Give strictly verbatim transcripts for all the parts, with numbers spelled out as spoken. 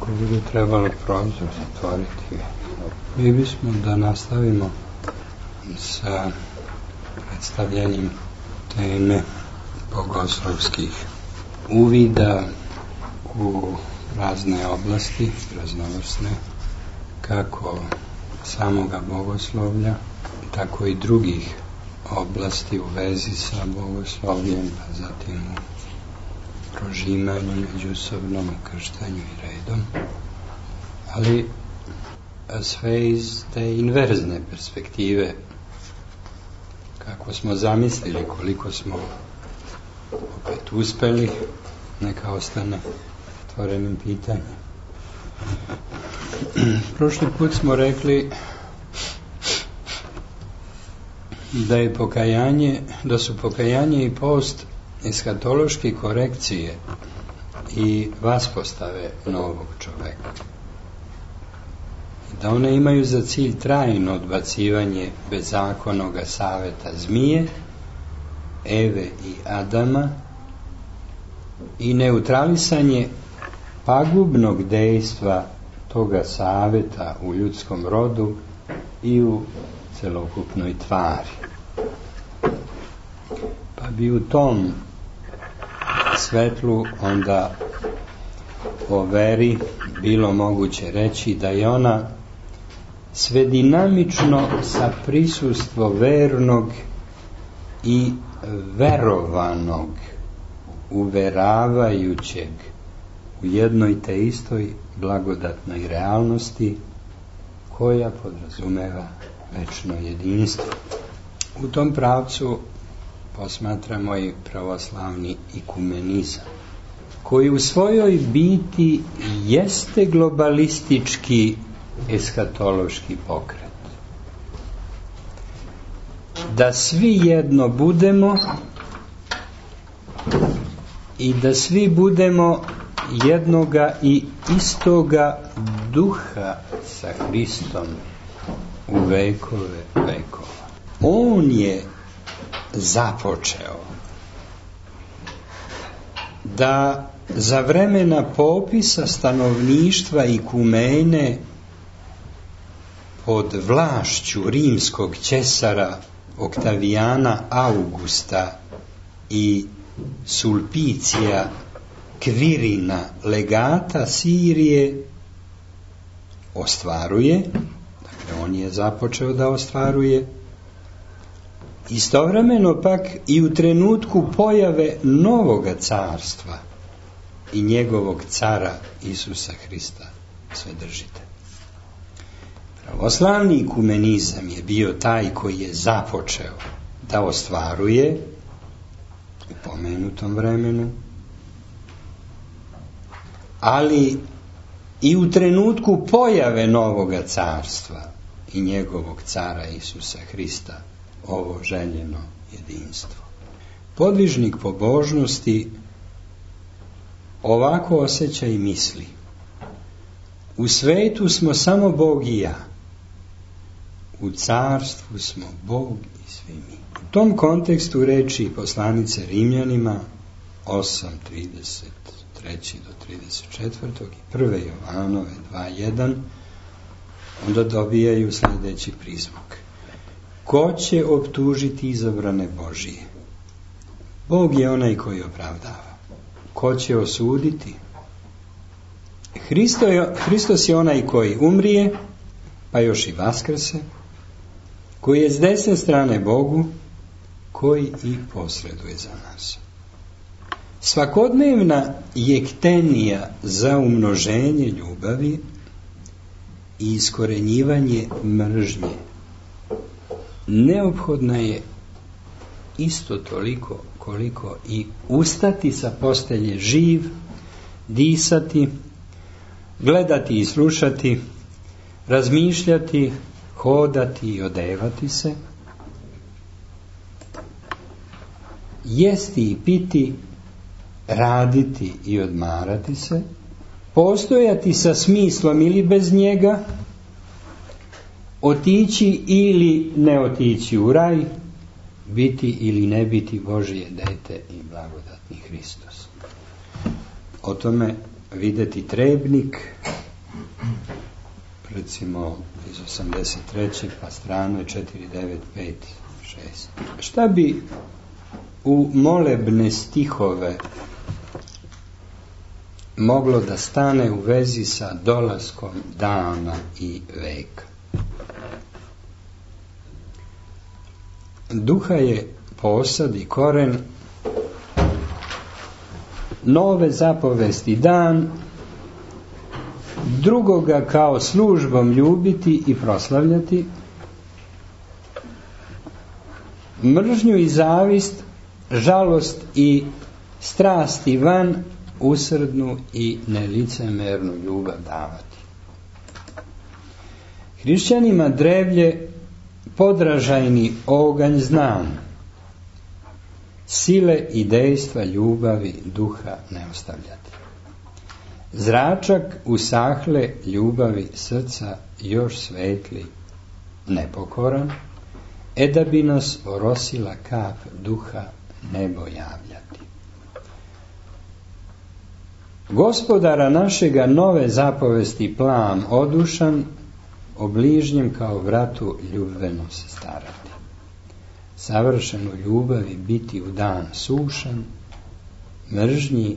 Ako bude trebalo prozor zatvoriti, mi bismo da nastavimo sa predstavljanjem teme bogoslovskih uvida u razne oblasti, raznovrsne, kako samoga bogoslovlja, tako i drugih oblasti u vezi sa bogoslovljem, pa zatim u prožimanju, međusobnom krštanju i redom, ali sve iz te inverzne perspektive, kako smo zamislili, koliko smo opet uspeli, neka ostane otvorenim pitanjem. Prošli put smo rekli da je pokajanje, da su pokajanje i post eskatološke korekcije i vaspostave novog čoveka. Da one imaju za cilj trajno odbacivanje bezakonoga saveta zmije, Eve i Adama i neutralisanje pagubnog dejstva toga saveta u ljudskom rodu i u celokupnoj tvari. Pa bi u tom svetlu onda o veri bilo moguće reći da je ona sve dinamično sa prisustvo vernog i verovanog, uveravajućeg u jednoj te istoj blagodatnoj realnosti koja podrazumeva večno jedinstvo. U tom pravcu posmatramo i pravoslavni ikumenizam, koji u svojoj biti jeste globalistički eskatološki pokret. Da svi jedno budemo i da svi budemo jednoga i istoga duha sa Hristom u vekove vekova. On je započeo da za vremena popisa stanovništva ikumene pod vlašću rimskog cesara Oktavijana Augusta i Sulpicija Kvirina, legata Sirije, ostvaruje, dakle on je započeo da ostvaruje, istovremeno pak i u trenutku pojave novoga carstva i njegovog cara Isusa Hrista, sve držite. Pravoslavni ikumenizam je bio taj koji je započeo da ostvaruje u pomenutom vremenu, ali i u trenutku pojave novoga carstva i njegovog cara Isusa Hrista ovo željeno jedinstvo. Podvižnik pobožnosti ovako osjeća i misli: u svetu smo samo Bog i ja, u carstvu smo Bog i svi mi. U tom kontekstu reči poslanice Rimljanima osam trideset tri do trideset četiri i prve Jovanove dva jedan onda dobijaju sljedeći prizvuk: ko će optužiti izabrane Božije? Bog je onaj koji opravdava. Ko će osuditi? Hristo je, Hristos je onaj koji umrije, pa još i vaskrse, koji je s desne strane Bogu, koji i posreduje za nas. Svakodnevna jektenija za umnoženje ljubavi i iskorenjivanje mržnje neophodna je isto toliko koliko i ustati sa postelje živ, disati, gledati i slušati, razmišljati, hodati i odevati se, jesti i piti, raditi i odmarati se, postojati sa smislom ili bez njega, otići ili ne otići u raj, biti ili ne biti Božije dete i blagodatni Hristos. O tome videti trebnik recimo iz osamdeset treće pa strane četiri devet pet šest. Šta bi u molebne stihove moglo da stane u vezi sa dolaskom dana i veka? Duha je posad i koren, nove zapovesti dan, drugoga kao službom ljubiti i proslavljati, mržnju i zavist, žalost i strasti van, usrdnu i nelicemernu ljubav davati. Hrišćanima drevlje podražajni oganj znan, sile i dejstva ljubavi duha ne ostavljati. Zračak usahle ljubavi srca još svetli, nepokoran, e da bi nas orosila kap duha nebo javljati. Gospodara našega nove zapovesti plam odušan, o bližnjem kao vratu ljubveno se starati. Savršenu ljubavi biti u dan sušan, mržnji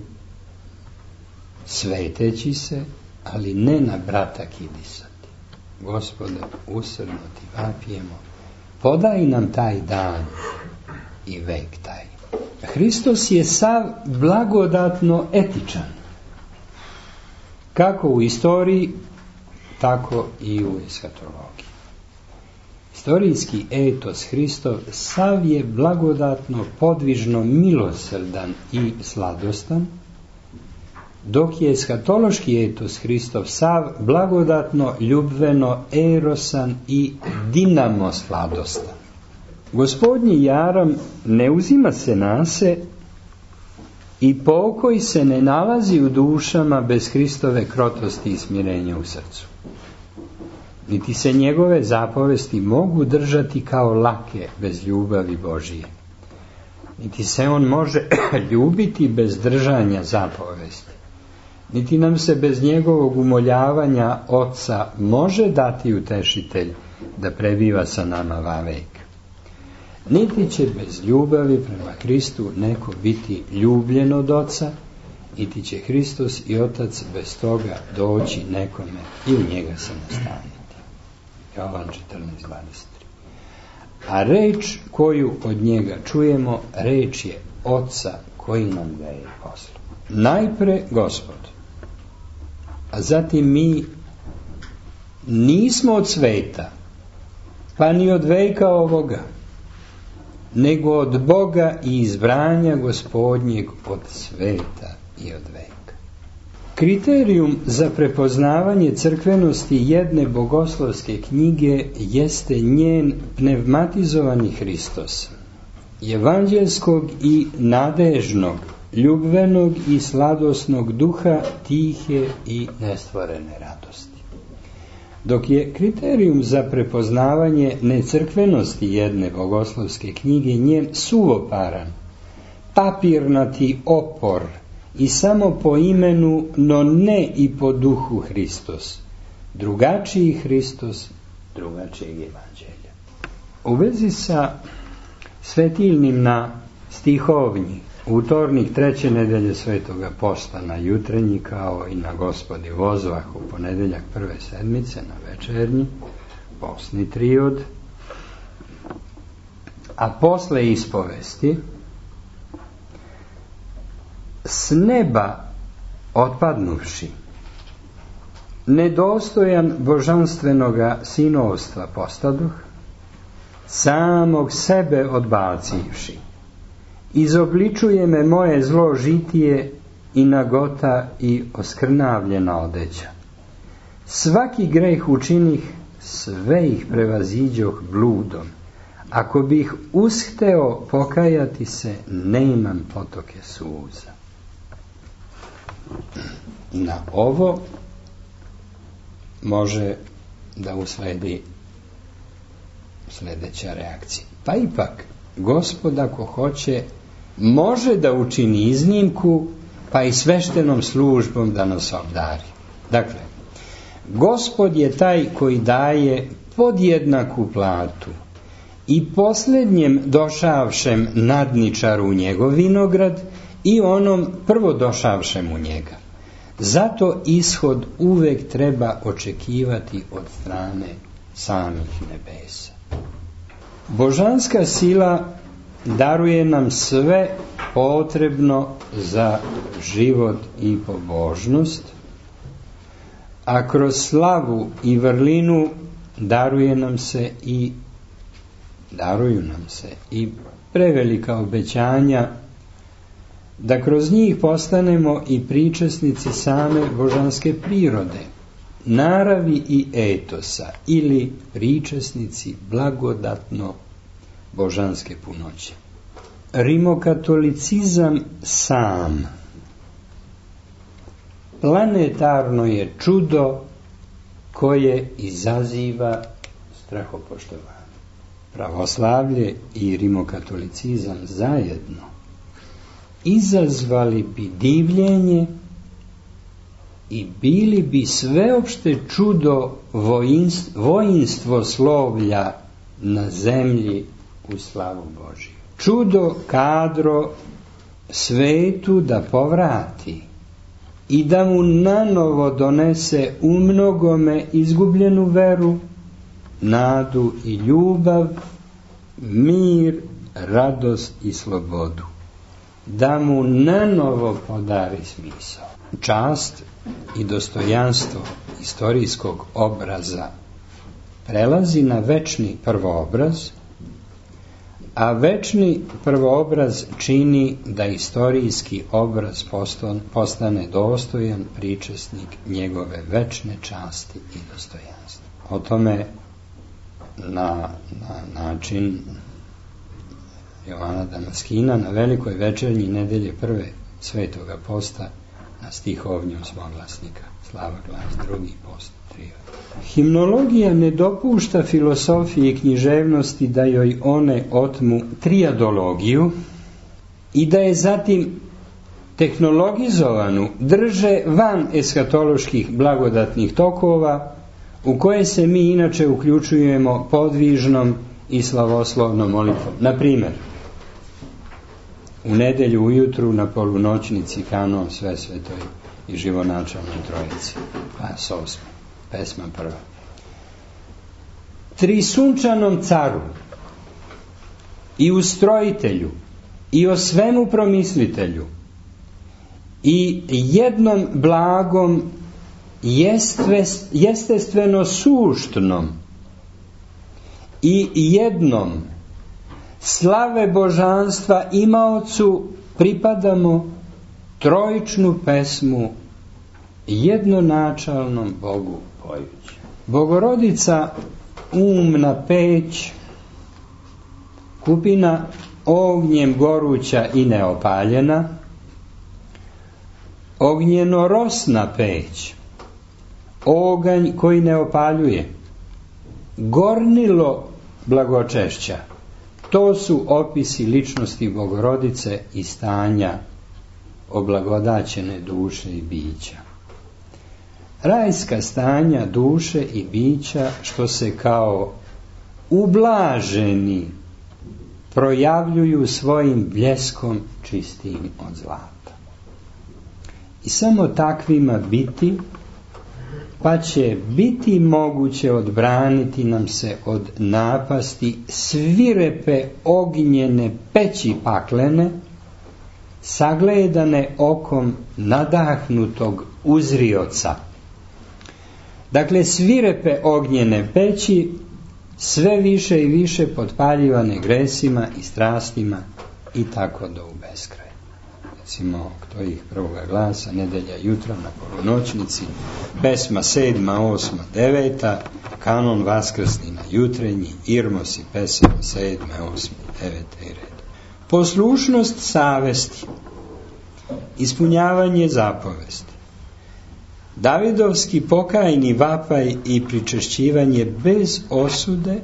sveteći se, ali ne na brata kidisati. Gospode, usrdno ti vapijemo, podaj nam taj dan i vek taj. Hristos je sav blagodatno etičan, kako u istoriji, tako i u eskatologiji. Istorijski etos Hristov sav je blagodatno, podvižno, milosrdan i sladostan, dok je eskatološki etos Hristov sav blagodatno, ljubveno, erosan i dinamo sladostan. Gospodnji jaram ne uzima se nase i pokoj se ne nalazi u dušama bez Hristove krotosti i smirenja u srcu. Niti se njegove zapovesti mogu držati kao lake bez ljubavi Božije. Niti se on može ljubiti bez držanja zapovesti. Niti nam se bez njegovog umoljavanja Oca može dati utešitelj da prebiva sa nama vavek. Niti će bez ljubavi prema Hristu neko biti ljubljen od Oca, niti će Hristos i Otac bez toga doći nekome i u njega se nastaniti. Jovan četrnaest dvadeset tri. A reč koju od njega čujemo, reč je Oca koji nam ga je poslao. Najpre Gospod, a zatim mi nismo od sveta, pa ni od veka ovoga, nego od Boga i izbranja Gospodnjeg od sveta i od veka. Kriterijum za prepoznavanje crkvenosti jedne bogoslovske knjige jeste njen pnevmatizovani Hristos, evanđelskog i nadežnog, ljubvenog i sladosnog duha, tihe i nestvorene radosti. Dok je kriterijum za prepoznavanje necrkvenosti jedne bogoslovske knjige njen suvoparan, papirnati opor i samo po imenu, no ne i po duhu Hristos, drugačiji Hristos, drugačijeg evanđelja. U vezi sa svetiljnim na stihovnji, utornik treće nedelje Svetoga posta na jutrenji, kao i na Gospodi vozvah u ponedeljak prve sedmice na večernji, postni triod, a posle ispovesti, s neba otpadnuvši, nedostojan božanstvenoga sinovstva postaduh, samog sebe odbacivši, izobličuje me moje zlo žitije i nagota i oskrnavljena odeća. Svaki greh učinih, sve ih prevaziđoh bludom. Ako bih ushteo pokajati se, nemam potoke suza. Na ovo može da usledi sljedeća reakcija. Pa ipak, Gospod ako hoće, može da učini iznimku, pa i sveštenom službom da nas obdari. Dakle, Gospod je taj koji daje podjednaku platu i posljednjem došavšem nadničaru u njegov vinograd i onom prvo došavšem u njega. Zato ishod uvek treba očekivati od strane samih nebesa. Božanska sila daruje nam sve potrebno za život i pobožnost, a kroz slavu i vrlinu daruje nam se i daruju nam se i prevelika obećanja da kroz njih postanemo i pričasnici same božanske prirode, naravi i etosa, ili pričasnici blagodatno božanske punoće. Rimokatolicizam sam planetarno je čudo koje izaziva strahopoštovanje. Pravoslavlje i rimokatolicizam zajedno izazvali bi divljenje i bili bi sveopšte čudo voinstvo slovlja na zemlji u slavu Božiju. Čudo kadro svetu da povrati i da mu nanovo donese u mnogome izgubljenu veru, nadu i ljubav, mir, radost i slobodu. Da mu nanovo podari smisao. Čast i dostojanstvo istorijskog obraza prelazi na večni prvoobraz, a večni prvoobraz čini da istorijski obraz postane dostojan pričasnik njegove večne časti i dostojanstva. O tome na, na način Jovana Damaskina na velikoj večernji nedelje prve svetoga posta na stihovnju svoglasnika Slava Glas, drugi post, trio. Himnologija ne dopušta filosofiji i književnosti da joj one otmu triadologiju i da je zatim tehnologizovanu drže van eskatoloških blagodatnih tokova u koje se mi inače uključujemo podvižnom i slavoslovnom molitvom. Na primjer, u nedelju ujutru na polunoćnici kanon Sve svetoj i živonačalnoj trojici. Pas osmi, pesma prva. Tri sunčanom caru i ustrojitelju i o svemu promislitelju i jednom blagom jestestveno suštnom i jednom slave božanstva imaocu pripadamo trojičnu pesmu jednonačalnom Bogu pojući. Bogorodica umna peć, kupina ognjem goruća i neopaljena, ognjenorosna peć, oganj koji ne opaljuje, gornilo blagočešća. To su opisi ličnosti Bogorodice i stanja oblagodaćene duše i bića. Rajska stanja duše i bića što se kao ublaženi projavljuju svojim bljeskom čistim od zlata. I samo takvima biti, pa će biti moguće odbraniti nam se od napasti svirepe ognjene peći paklene, sagledane okom nadahnutog uzrioca. Dakle, svirepe ognjene peći, sve više i više potpaljivane gresima i strastima i tako do u beskraj. Recimo, kto ih prvoga glasa, nedelja jutra na polunoćnici, pesma sedma, osma, deveta, kanon vaskrsni na jutrenji, irmos i pesama sedme, osme, devete i red. Poslušnost savesti, ispunjavanje zapovesti, Davidovski pokajni vapaj i pričešćivanje bez osude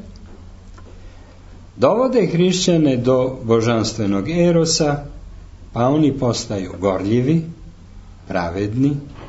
dovode hrišćane do božanstvenog erosa, pa oni postaju gorljivi, pravedni,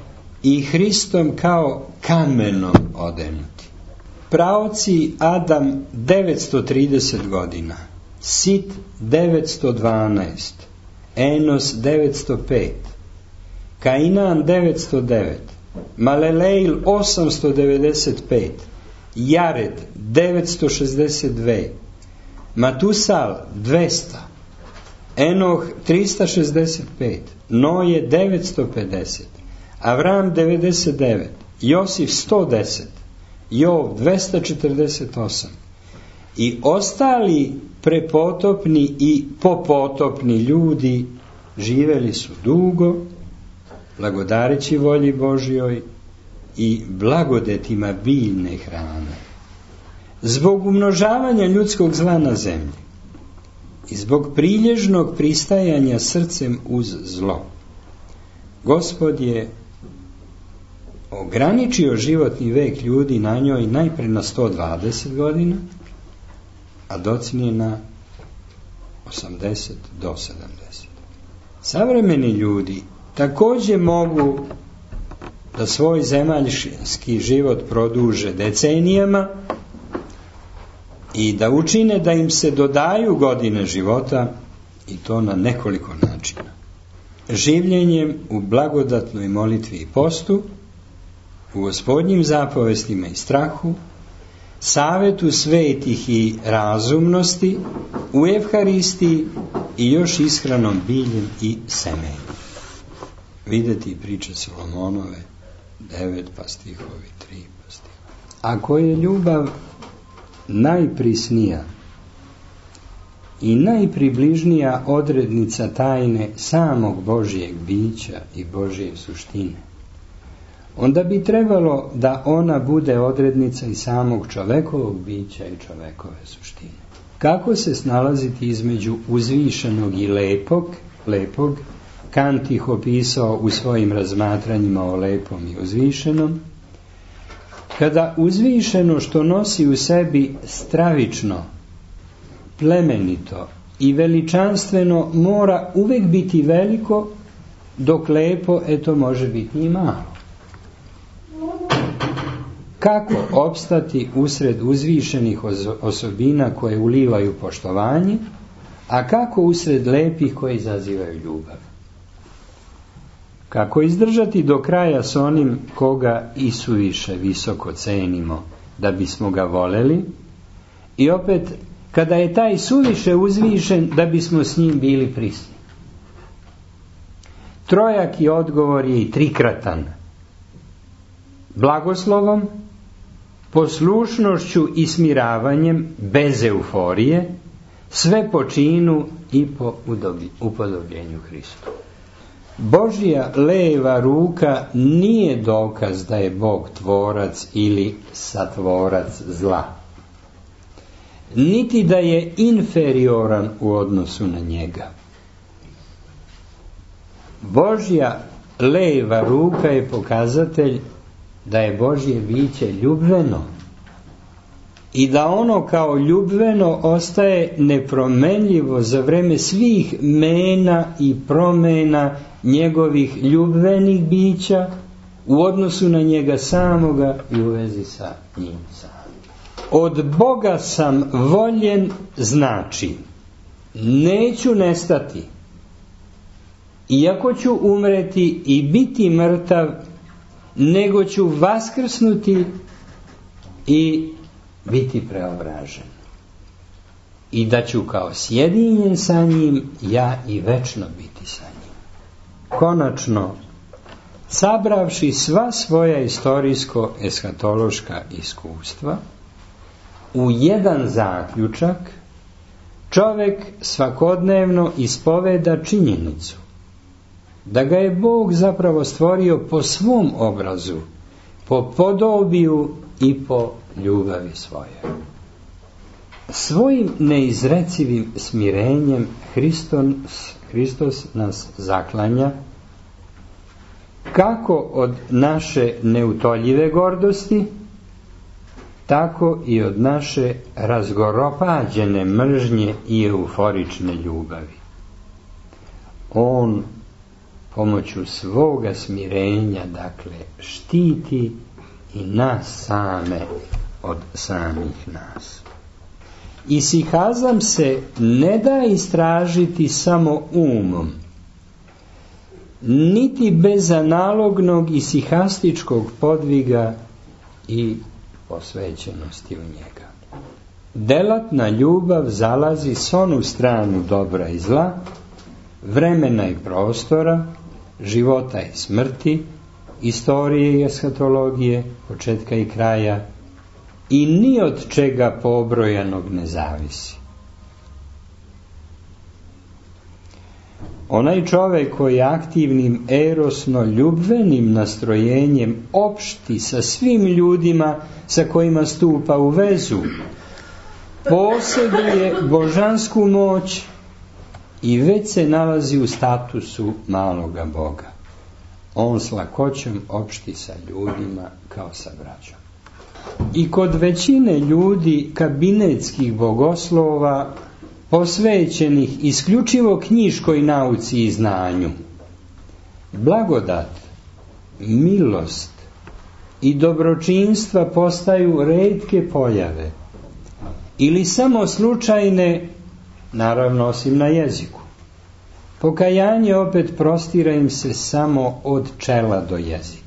i Hristom kao kamenom odenuti. Praoci Adam devetsto trideset godina, Sit devetsto dvanaest, Enos devetsto pet, Kainan devetsto devet, Maleleil osamsto devedeset pet, Jared devetsto šezdeset dva, Matusal dvesta, Enoh trista šezdeset pet, Noje devetsto pedeset, Avram devedeset devet, Josif sto deset, Jov dvesta četrdeset osam i ostali prepotopni i popotopni ljudi živeli su dugo, blagodareći volji Božjoj i blagodetima biljne hrane. Zbog umnožavanja ljudskog zla na zemlji i zbog prilježnog pristajanja srcem uz zlo, Gospod je ograničio životni vek ljudi na njoj najpre na sto dvadeset godina, a docnije na osamdeset do sedamdeset. Savremeni ljudi također mogu da svoj zemaljski život produže decenijama i da učine da im se dodaju godine života, i to na nekoliko načina. Življenjem u blagodatnoj molitvi i postu, u Gospodnjim zapovestima i strahu, savetu svetih i razumnosti, u Evharistiji i još ishranom biljem i semenjem. Videti priče Solomonove, devet pa stihovi, tri pa stihovi. Ako je ljubav najprisnija i najpribližnija odrednica tajne samog Božjeg bića i Božje suštine, onda bi trebalo da ona bude odrednica i samog čovekovog bića i čovekove suštine. Kako se snalaziti između uzvišenog i lepog, lepog, Kant ih opisao u svojim razmatranjima o lepom i uzvišenom, kada uzvišeno što nosi u sebi stravično, plemenito i veličanstveno mora uvek biti veliko, dok lepo eto može biti i malo. Kako opstati usred uzvišenih osobina koje ulivaju poštovanje, a kako usred lepih koje izazivaju ljubav? Kako izdržati do kraja s onim koga i suviše visoko cenimo da bismo ga voleli, i opet kada je taj suviše uzvišen da bismo s njim bili prisni? Trojaki odgovor je i trikratan. Blagoslovom, poslušnošću i smiravanjem, bez euforije, sve po činu i po upodobljenju Hristu. Božja leva ruka nije dokaz da je Bog tvorac ili satvorac zla, niti da je inferioran u odnosu na njega. Božja leva ruka je pokazatelj da je Božje biće ljubveno i da ono kao ljubveno ostaje nepromenljivo za vreme svih mena i promena njegovih ljubvenih bića u odnosu na njega samoga i u vezi sa njim samim. Od Boga sam voljen znači neću nestati, iako ću umreti i biti mrtav, nego ću vaskrsnuti i biti preobražen. I da ću kao sjedinjen sa njim ja i večno biti sa njim. Konačno, sabravši sva svoja istorijsko-eshatološka iskustva, u jedan zaključak čovjek svakodnevno ispoveda činjenicu da ga je Bog zapravo stvorio po svom obrazu, po podobiju i po ljubavi svoje. Svojim neizrecivim smirenjem Hristos, Hristos nas zaklanja kako od naše neutoljive gordosti, tako i od naše razgoropađene mržnje i euforične ljubavi. On pomoću svoga smirenja, dakle, štiti i nas same od samih nas. Isihazam se ne da istražiti samo umom, niti bez analognog isihastičkog podviga i posvećenosti u njega. Delatna ljubav zalazi s onu stranu dobra i zla, vremena i prostora, života i smrti, istorije i eshatologije, početka i kraja, i ni od čega pobrojanog ne zavisi. Onaj čovjek koji aktivnim erosno-ljubvenim nastrojenjem opšti sa svim ljudima sa kojima stupa u vezu, posjeduje božansku moć i već se nalazi u statusu maloga Boga. On s lakoćom opšti sa ljudima kao sa braćom. I kod većine ljudi kabinetskih bogoslova, posvećenih isključivo knjiškoj nauci i znanju, blagodat, milost i dobročinstva postaju retke pojave ili samo slučajne, naravno osim na jeziku. Pokajanje opet prostira im se samo od čela do jezika.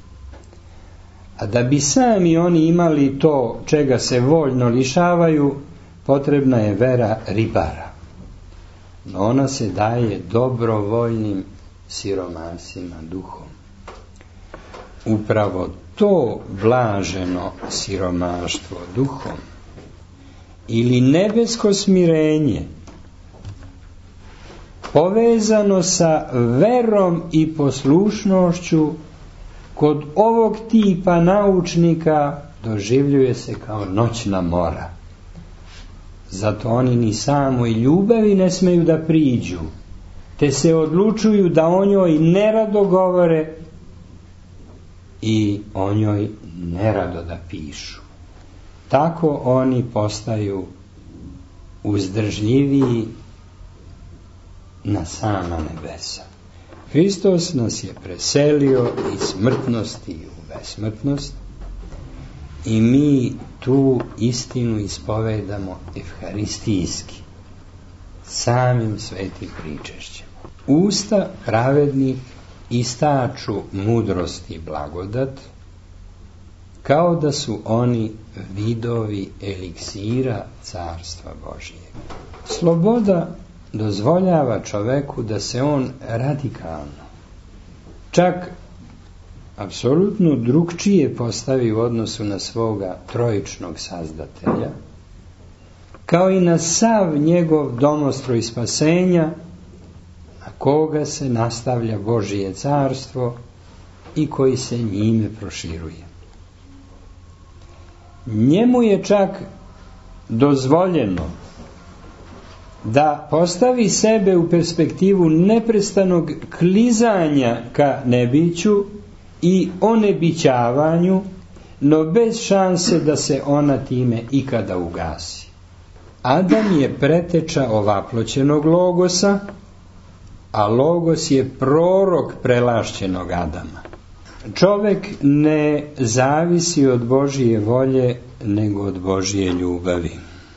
A da bi sami oni imali to čega se voljno lišavaju, potrebna je vera ribara. No ona se daje dobrovoljnim siromasima duhom. Upravo to blaženo siromaštvo duhom ili nebesko smirenje, povezano sa verom i poslušnošću, kod ovog tipa naučnika doživljuje se kao noćna mora. Zato oni ni samoj ljubavi ne smeju da priđu, te se odlučuju da o njoj nerado govore i o njoj nerado da pišu. Tako oni postaju uzdržljiviji na sama nebesa. Hristos nas je preselio iz smrtnosti u besmrtnost i mi tu istinu ispovedamo evharistijski, samim svetim pričešćem. Usta pravednih istaču mudrost i blagodat, kao da su oni vidovi eliksira Carstva Božijeg. Sloboda dozvoljava čoveku da se on radikalno, čak apsolutno drugčije postavi u odnosu na svoga trojičnog sazdatelja, kao i na sav njegov domostroj spasenja, na koga se nastavlja Božije carstvo i koji se njime proširuje. Njemu je čak dozvoljeno da postavi sebe u perspektivu neprestanog klizanja ka nebiću i onebićavanju, no bez šanse da se ona time ikada ugasi. Adam je preteča ovaploćenog logosa, a logos je prorok prelašćenog Adama. Čovek ne zavisi od Božije volje, nego od Božije ljubavi.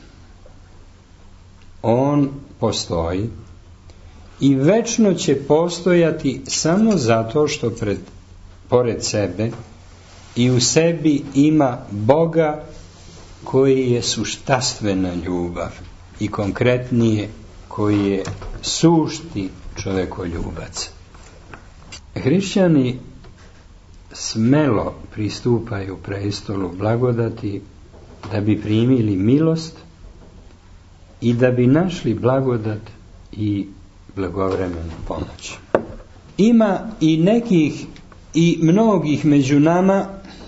On postoji i večno će postojati samo zato što pred, pored sebe i u sebi ima Boga koji je suštastvena ljubav i konkretnije koji je sušti čovekoljubac. Hrišćani smelo pristupaju prestolu blagodati da bi primili milost i da bi našli blagodat i blagovremenu pomoć. Ima i nekih i mnogih među nama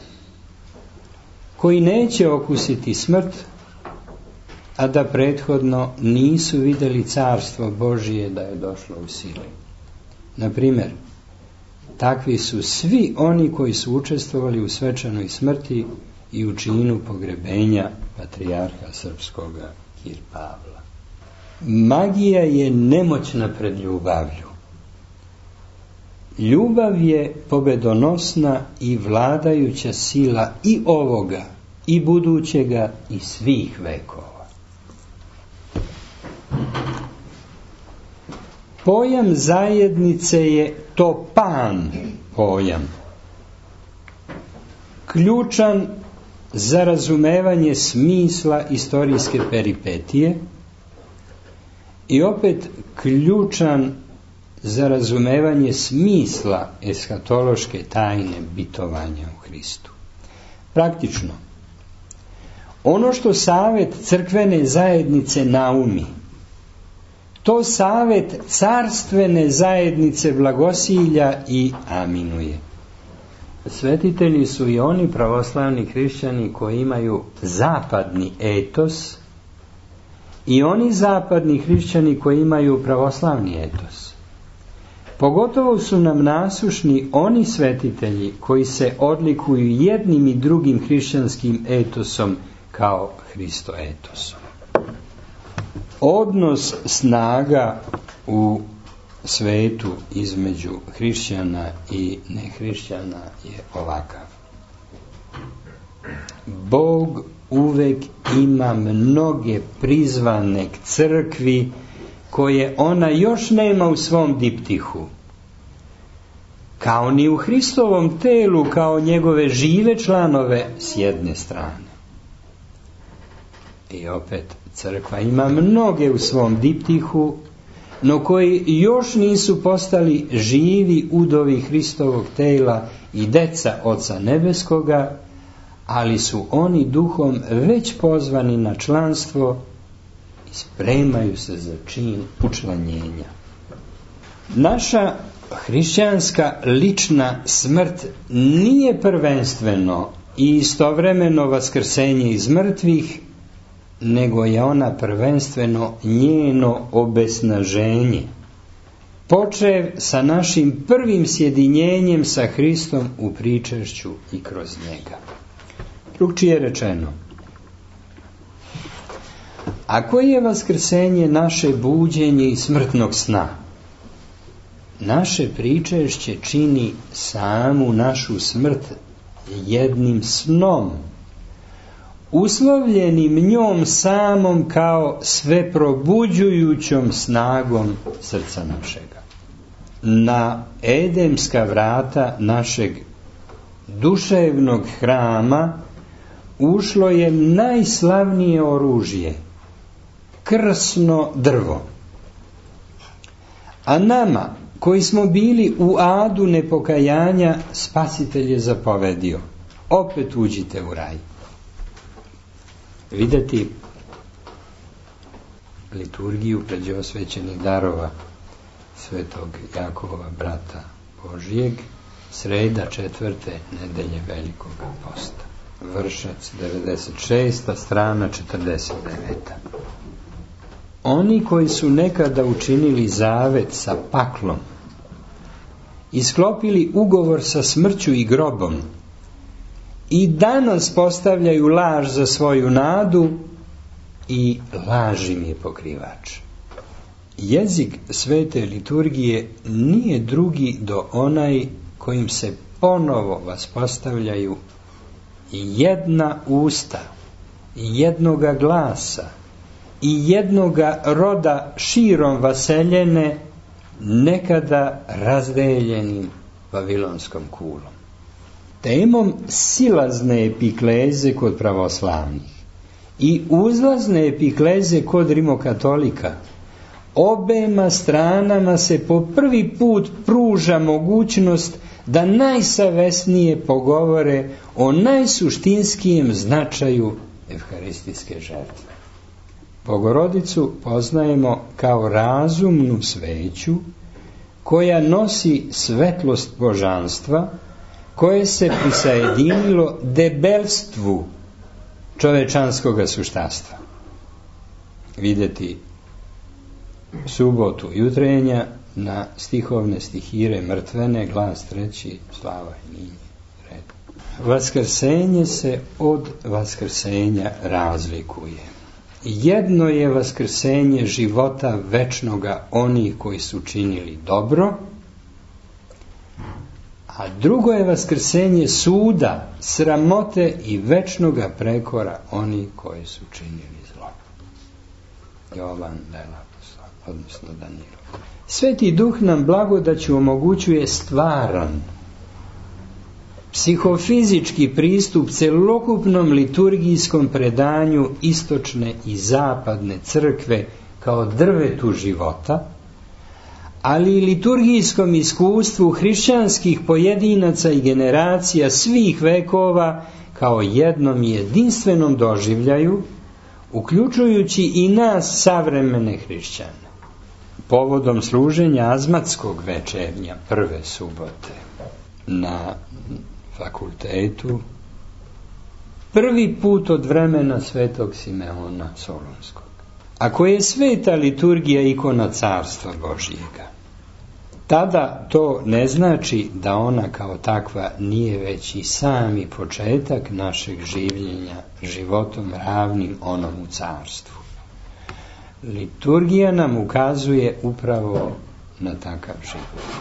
koji neće okusiti smrt, a da prethodno nisu vidjeli carstvo Božije da je došlo u sili. Na primjer, takvi su svi oni koji su učestvovali u svečanoj smrti i u činu pogrebenja patrijarha srpskoga Kir Pavla. Magija je nemoćna pred ljubavlju. Ljubav je pobedonosna i vladajuća sila i ovoga, i budućega, i svih vekova. Pojam zajednice je to pan pojam, ključan za razumevanje smisla istorijske peripetije i opet ključan za razumevanje smisla eshatološke tajne bitovanja u Hristu. Praktično, ono što Savet crkvene zajednice naumi, to Savet carstvene zajednice blagosilja i aminuje. Svetitelji su i oni pravoslavni hrišćani koji imaju zapadni etos i oni zapadni hrišćani koji imaju pravoslavni etos. Pogotovo su nam nasušni oni svetitelji koji se odlikuju jednim i drugim hrišćanskim etosom kao Hristo etosom. Odnos snaga u svetu između hrišćana i nehrišćana je ovakav. Bog uvek ima mnoge prizvane k crkvi koje ona još nema u svom diptihu. Kao ni u Hristovom telu, kao njegove žive članove s jedne strane. I opet, crkva ima mnoge u svom diptihu, no koji još nisu postali živi udovi Hristovog tela i deca Oca Nebeskoga, ali su oni duhom već pozvani na članstvo i spremaju se za čin učlanjenja. Naša hrišćanska lična smrt nije prvenstveno i istovremeno vaskrsenje iz mrtvih, nego je ona prvenstveno njeno obesnaženje, počev sa našim prvim sjedinjenjem sa Hristom u pričešću i kroz njega. Drugčije rečeno, ako je vaskrsenje naše buđenje iz smrtnog sna, naše pričešće čini samu našu smrt jednim snom, uslovljenim njom samom kao sve probuđujućom snagom srca našega. Na edemska vrata našeg duševnog hrama ušlo je najslavnije oružje, krsno drvo. A nama, koji smo bili u adu nepokajanja, Spasitelj je zapovedio: opet uđite u raj. Videti liturgiju pređosvećenih darova svetog Jakova, brata Božijeg, sreda četvrte nedelje Velikog posta. Vršac devedeset šesta, strana četrdeset deveta. Oni koji su nekada učinili zavet sa paklom i sklopili ugovor sa smrću i grobom, i danas postavljaju laž za svoju nadu i laž im je pokrivač. Jezik svete liturgije nije drugi do onaj kojim se ponovo vaspostavljaju jedna usta, jednoga glasa i jednoga roda širom vaseljene, nekada razdeljenim Vavilonskom kulom. Temom silazne epikleze kod pravoslavnih i uzlazne epikleze kod rimokatolika obema stranama se po prvi put pruža mogućnost da najsavesnije pogovore o najsuštinskijem značaju evharistijske žrtve. Bogorodicu poznajemo kao razumnu sveću koja nosi svetlost božanstva, koje se prisajedinilo debelstvu čovečanskoga suštastva. Videti subotu jutrenja na stihovne stihire mrtvene, glas treći, slava i ninje, red. Vaskrsenje se od vaskrsenja razlikuje. Jedno je vaskrsenje života večnoga onih koji su činili dobro, a drugo je vaskrsenje suda, sramote i večnoga prekora oni koji su činili zlo. Jovan dela, odnosno Danilo. Sveti Duh nam blagodaću omogućuje stvaran, psihofizički pristup celokupnom liturgijskom predanju istočne i zapadne crkve kao drvetu života, ali i liturgijskom iskustvu hrišćanskih pojedinaca i generacija svih vekova kao jednom jedinstvenom doživljaju, uključujući i nas savremene hrišćane. Povodom služenja azmatskog večernja prve subote na fakultetu, prvi put od vremena svetog Simeona Solunskog, ako je sveta liturgija ikona Carstva Božjega, tada to ne znači da ona kao takva nije već i sami početak našeg življenja životom ravnim onom u carstvu. Liturgija nam ukazuje upravo na takav život.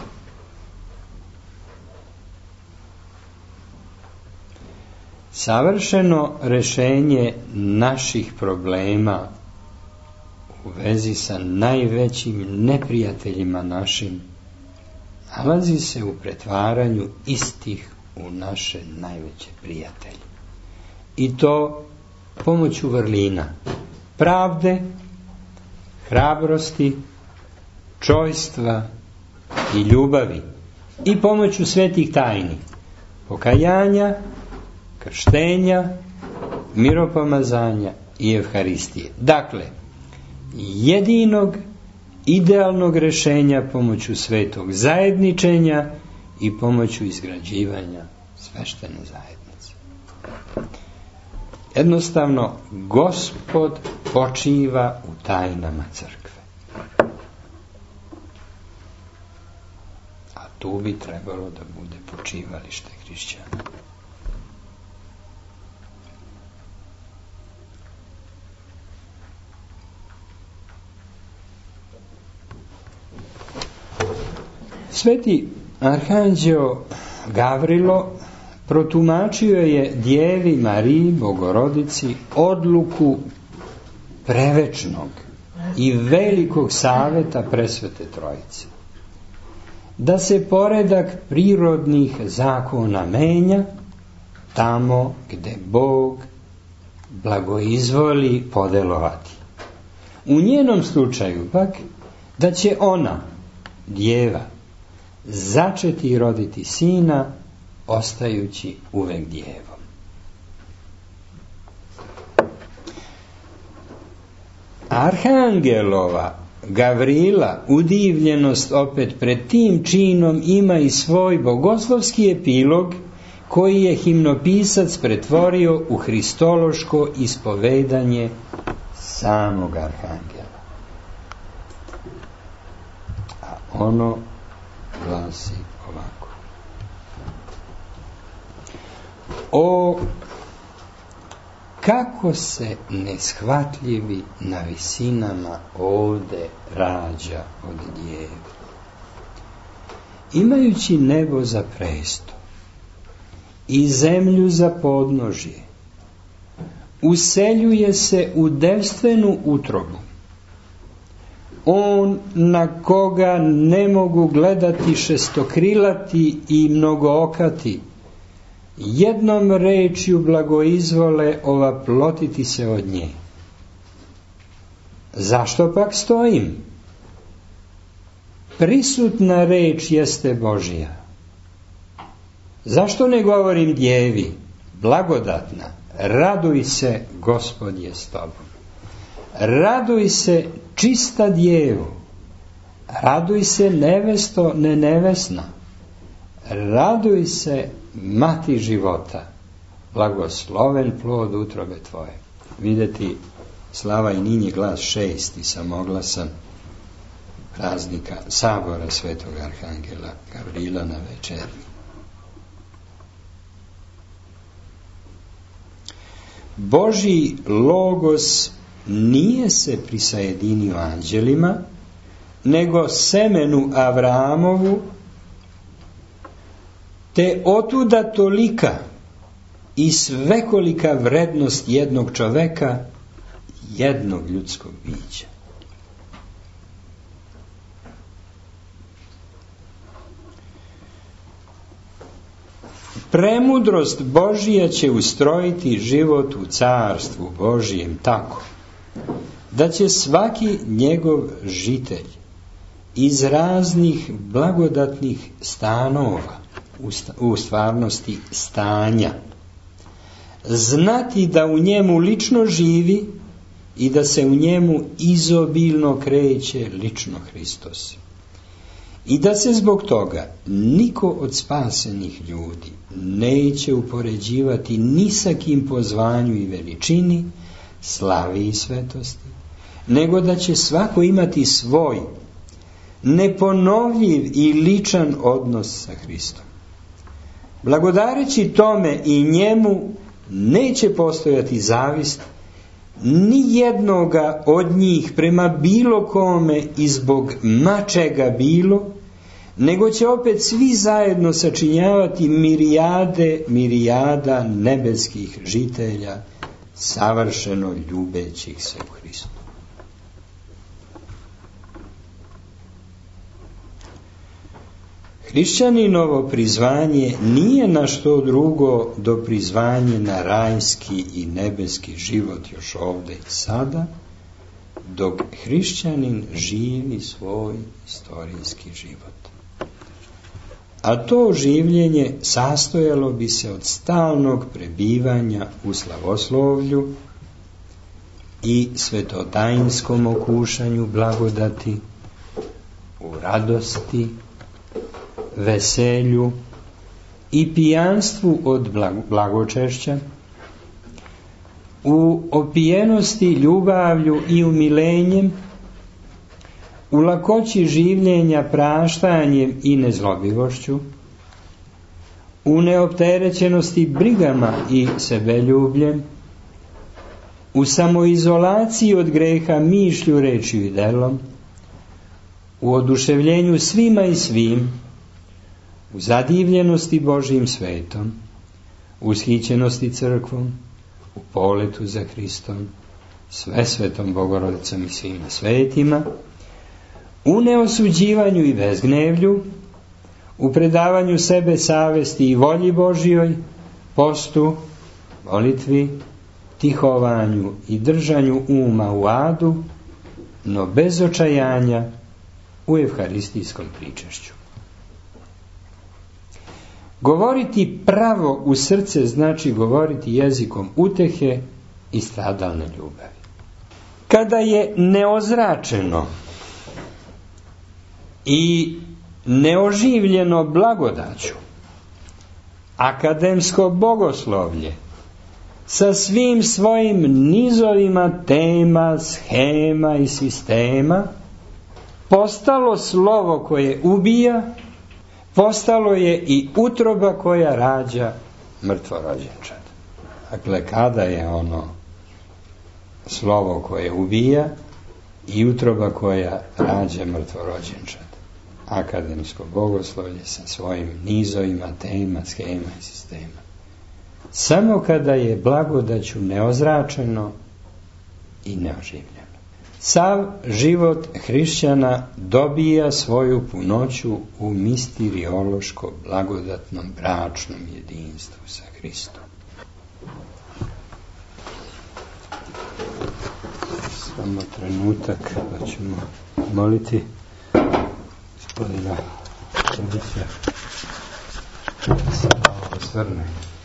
Savršeno rešenje naših problema u vezi sa najvećim neprijateljima našim nalazi se u pretvaranju istih u naše najveće prijatelje. I to pomoću vrlina pravde, hrabrosti, čojstva i ljubavi i pomoću svetih tajni, pokajanja, krštenja, miropomazanja i evharistije. Dakle, jedinog idealnog rešenja pomoću svetog zajedničenja i pomoću izgrađivanja sveštene zajednice. Jednostavno, Gospod počiva u tajnama crkve. A tu bi trebalo da bude počivalište hrišćana. Sveti arhanđeo Gavrilo protumačio je Djevi Mariji Bogorodici odluku prevečnog i velikog saveta Presvete Trojice, da se poredak prirodnih zakona menja tamo gde Bog blagoizvoli podelovati. U njenom slučaju pak da će ona, Djeva, začeti i roditi sina, ostajući uvek djevom. Arhangelova Gavrila udivljenost opet pred tim činom ima i svoj bogoslovski epilog koji je himnopisac pretvorio u hristološko ispovedanje samog Arhangela. A ono glasi ovako: o, kako se neshvatljivi na visinama ovde rađa od Djeve. Imajući nebo za presto i zemlju za podnožje, useljuje se u devstvenu utrobu. On na koga ne mogu gledati šestokrilati i mnogookati, jednom rečju blagoizvole ovaplotiti se od nje. Zašto pak stojim? Prisutna reč jeste Božja. Zašto ne govorim Djevi, blagodatna, raduj se, Gospod je s tobom. Raduj se, čista Djevo. Raduj se, nevesto, ne nevesna. Raduj se, mati života. Blagosloven plod utrobe tvoje. Videti slava i ninji glas šesti samoglasan praznika sabora svetog Arhangela Gavrila na večernji. Božji logos nije se prisajedinio anđelima, nego semenu Avramovu, te otuda tolika i svekolika vrednost jednog čoveka, jednog ljudskog bića. Premudrost Božija će ustrojiti život u carstvu Božijem tako da će svaki njegov žitelj iz raznih blagodatnih stanova, u stvarnosti stanja, znati da u njemu lično živi i da se u njemu izobilno kreće lično Hristos. I da se zbog toga niko od spasenih ljudi neće upoređivati ni sa kim po zvanju i veličini, slavi i svetosti, nego da će svako imati svoj neponovljiv i ličan odnos sa Hristom. Blagodareći tome i njemu neće postojati zavist ni jednoga od njih prema bilo kome i zbog mačega bilo, nego će opet svi zajedno sačinjavati mirijade, mirijada nebeskih žitelja, savršeno ljubećih se u Hristu. Hrišćaninovo prizvanje nije na što drugo do prizvanje na rajski i nebeski život još ovde i sada, dok hrišćanin živi svoj istorijski život. A to življenje sastojalo bi se od stalnog prebivanja u slavoslovlju i svetotajinskom okušanju blagodati, u radosti, veselju i pijanstvu od blagočešća, u opijenosti ljubavlju i umilenjem, u lakoći življenja praštanjem i nezlobivošću, u neopterećenosti brigama i sebeljubljem, u samoizolaciji od greha mišlju, rečju i delom, u oduševljenju svima i svim, u zadivljenosti Božjim svetom, u ushićenosti crkvom, u poletu za Hristom, sve svetom Bogorodicom i svima svetima, u neosuđivanju i bezgnevlju, u predavanju sebe savesti i volji Božjoj, postu, molitvi, tihovanju i držanju uma u adu, no bez očajanja u evharistijskom pričešću. Govoriti pravo u srce znači govoriti jezikom utehe i stradalne ljubavi. Kada je neozračeno i neoživljeno blagodaću akademsko bogoslovlje sa svim svojim nizovima tema, shema i sistema postalo slovo koje ubija, postalo je i utroba koja rađa mrtvorođenčad. Dakle, kada je ono slovo koje ubija i utroba koja rađa mrtvorođenčad. Akademsko bogoslovlje sa svojim nizovima, tema, schema i sistema. Samo kada je blagodaću neozračeno i neoživljeno. Sav život hrišćana dobija svoju punoću u misteriološko blagodatnom bračnom jedinstvu sa Hristom. Samo trenutak da ćemo moliti gospodina Čelića da se malo osvrne.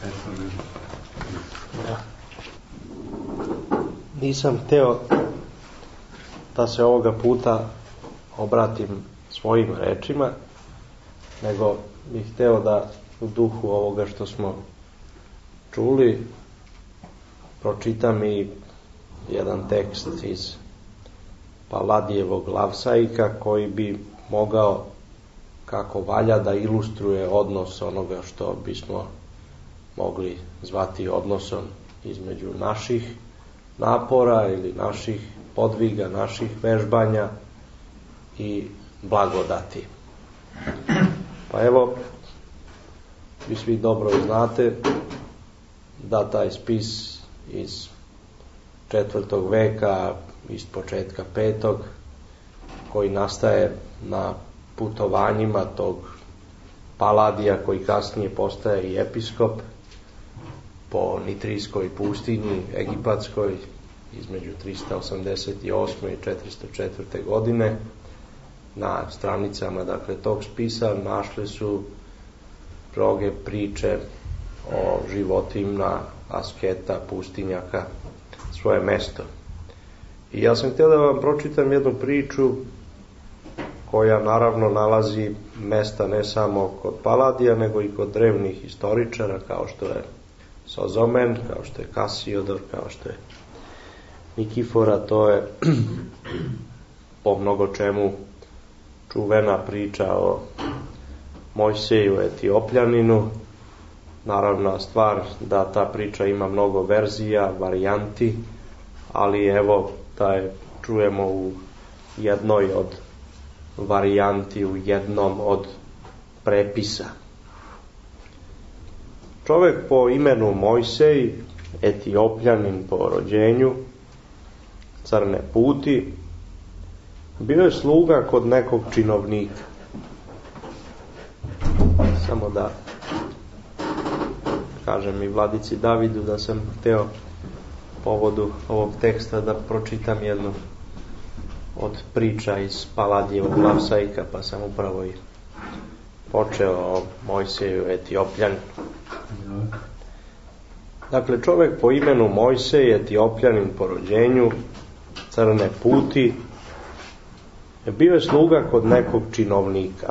Nisam hteo da se ovoga puta obratim svojim rečima, nego bih hteo da u duhu ovoga što smo čuli pročitam i jedan tekst iz Paladijevog Lavsaika koji bi mogao kako valja da ilustruje odnos onoga što bismo mogli zvati odnosom između naših napora ili naših podviga, naših vežbanja i blagodati. Pa evo, vi svi dobro znate da taj spis iz četvrtog veka, iz početka petog, koji nastaje na putovanjima tog Paladija, koji kasnije postaje i episkop, po Nitrijskoj pustinji egipatskoj između trista osamdeset osme i četiristo četvrte godine. Na stranicama dakle tog spisa našli su mnoge priče o životima asketa, pustinjaka, svoje mesto. I ja sam htio da vam pročitam jednu priču koja naravno nalazi mesta ne samo kod Paladija, nego i kod drevnih historičara, kao što je Sozomen, kao što je Kasiodor, kao što je Nikifora. To je po mnogo čemu čuvena priča o Mojseju Etiopljaninu. Naravna stvar da ta priča ima mnogo verzija, varijanti, ali evo da je čujemo u jednoj od varijanti, u jednom od prepisa. Čovek po imenu Mojsej, Etiopljanin po rođenju, crne puti, bio je sluga kod nekog činovnika. Samo da kažem i vladici Davidu da sam hteo povodu ovog teksta da pročitam jednu od priča iz Paladijevog Glavsajka, pa sam upravo i počeo o Mojseju Etiopljanu. Dakle, čovek po imenu Mojsej, Etiopljanin po rođenju, crne puti, bio je sluga kod nekog činovnika.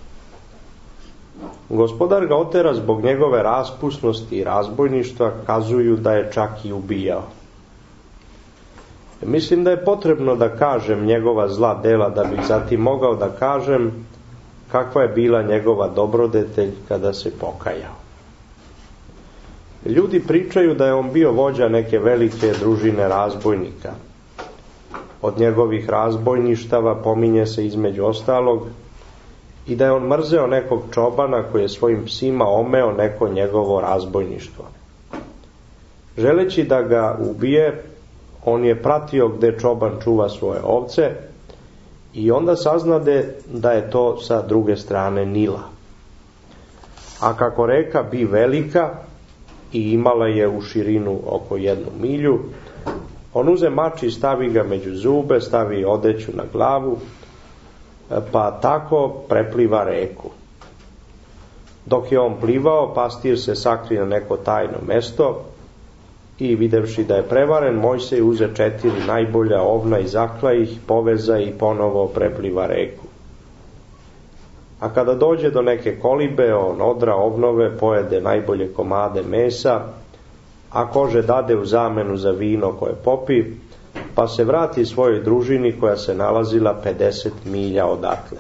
Gospodar ga otera zbog njegove raspusnosti i razbojništva, kazuju da je čak i ubijao. Mislim da je potrebno da kažem njegova zla dela, da bih zatim mogao da kažem kakva je bila njegova dobrodetelj kada se pokajao. Ljudi pričaju da je on bio vođa neke velike družine razbojnika. Od njegovih razbojništava pominje se između ostalog i da je on mrzeo nekog čobana koji je svojim psima omeo neko njegovo razbojništvo. Želeći da ga ubije, on je pratio gde čoban čuva svoje ovce i onda saznade da je to sa druge strane Nila. A kako reka bi velika i imala je u širinu oko jednu milju, on uze mač i stavi ga među zube, stavi odeću na glavu, pa tako prepliva reku. Dok je on plivao, pastir se sakri na neko tajno mesto i videvši da je prevaren, Mojsej uze četiri najbolja ovna i zakla ih, poveza i ponovo prepliva reku. A kada dođe do neke kolibe, on odra ovnove, pojede najbolje komade mesa, a kože dade u zamenu za vino koje popi, pa se vrati svojoj družini koja se nalazila pedeset milja odatle.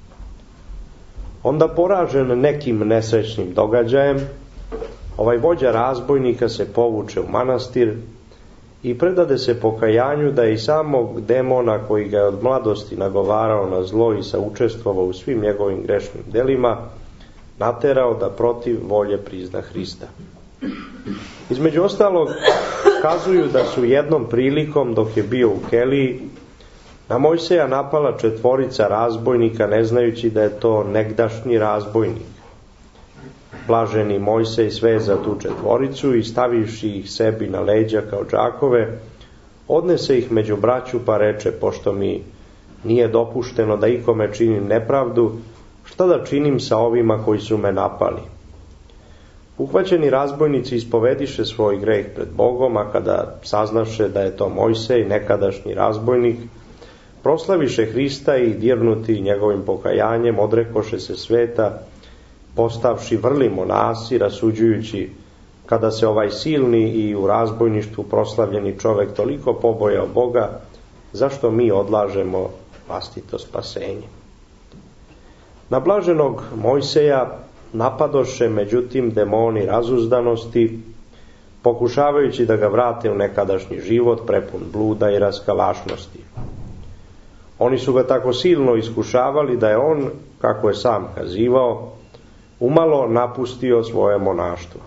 Onda poražen nekim nesrećnim događajem, ovaj vođa razbojnika se povuče u manastir i predade se pokajanju da je i samog demona koji ga je od mladosti nagovarao na zlo i saučestvovao u svim njegovim grešnim delima, naterao da protiv volje prizna Hrista. Između ostalog, kazuju da su jednom prilikom, dok je bio u Keliji, na Mojseja napala četvorica razbojnika, ne znajući da je to negdašnji razbojnik. Blaženi Mojsej sveza tu četvoricu i stavivši ih sebi na leđa kao džakove, odnese ih među braću pa reče: pošto mi nije dopušteno da ikome činim nepravdu, šta da činim sa ovima koji su me napali? Uhvaćeni razbojnici ispovediše svoj greh pred Bogom, a kada saznaše da je to Mojsej, nekadašnji razbojnik, proslaviše Hrista i dirnuti njegovim pokajanjem odrekoše se sveta, postavši vrli monasi, rasuđujući: kada se ovaj silni i u razbojništvu proslavljeni čovek toliko pobojao Boga, zašto mi odlažemo vlastito spasenje? Na blaženog Mojseja napadoše međutim demoni razuzdanosti, pokušavajući da ga vrate u nekadašnji život prepun bluda i raskalašnosti. Oni su ga tako silno iskušavali da je on, kako je sam kazivao, umalo napustio svoje monaštvo.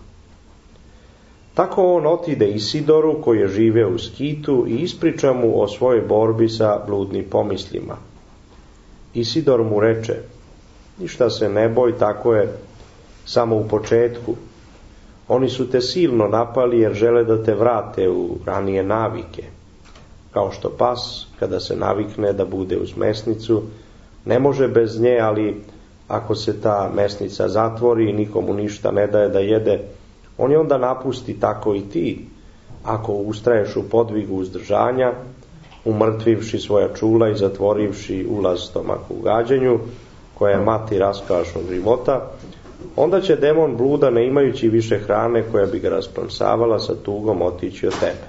Tako on otide Isidoru, koji je živeo u Skitu, i ispriča mu o svojoj borbi sa bludnim pomislima. Isidor mu reče: ništa se ne boj, tako je samo u početku. Oni su te silno napali jer žele da te vrate u ranije navike. Kao što pas, kada se navikne da bude uz mesnicu, ne može bez nje, ali ako se ta mesnica zatvori i nikomu ništa ne daje da jede, on je onda napusti. Tako i ti, ako ustraješ u podvigu uzdržanja, umrtvivši svoja čula i zatvorivši ulaz stomaku u gađanju, koja je mati raskošnog života, onda će demon bluda, ne imajući više hrane koja bi ga rasplamsavala, sa tugom otići od tebe.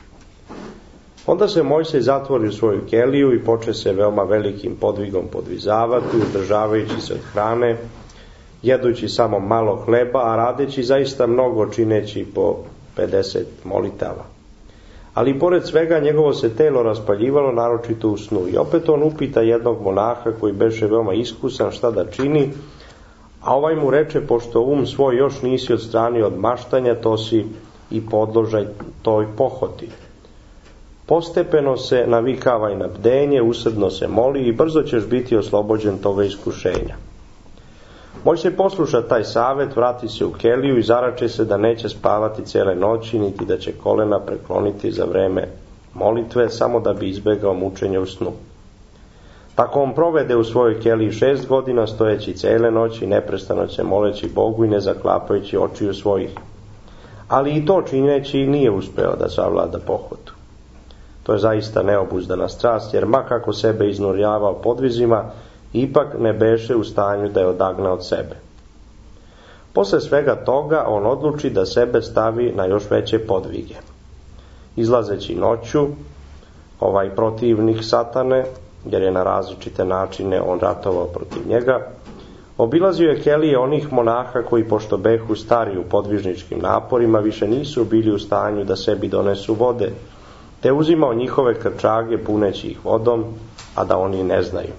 Onda se Mojsej zatvori u svoju keliju i poče se veoma velikim podvigom podvizavati, uzdržavajući se od hrane, jedući samo malo hleba, a radeći zaista mnogo, čineći po pedeset molitava. Ali pored svega njegovo se telo raspaljivalo, naročito u snu. I opet on upita jednog monaha, koji beše veoma iskusan, šta da čini, a ovaj mu reče: pošto um svoj još nisi odstranio od maštanja, to si i podložaj toj pohoti. Postepeno se navikavaj na bdenje, usrdno se moli i brzo ćeš biti oslobođen toga iskušenja. Mojsej posluša taj savet, vrati se u keliju i zarače se da neće spavati cijele noći, niti da će kolena prekloniti za vreme molitve, samo da bi izbegao mučenje u snu. Tako on provede u svojoj keliji šest godina, stojeći cijele noći, neprestano se moleći Bogu i ne zaklapajući očiju svojih. Ali i to čineći nije uspeo da savlada pohotu. To je zaista neobuzdana strast, jer ma kako sebe iznurjavao podvizima, ipak ne beše u stanju da je odagna od sebe. Posle svega toga on odluči da sebe stavi na još veće podvige. Izlazeći noću, ovaj protivnik satane, jer je na različite načine on ratovao protiv njega, obilazio je kelije onih monaha koji, pošto behu stari u podvižničkim naporima, više nisu bili u stanju da sebi donesu vode, te uzimao njihove krčage puneći ih vodom, a da oni ne znaju.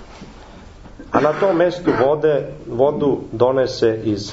A na tom mestu vode, vodu donese iz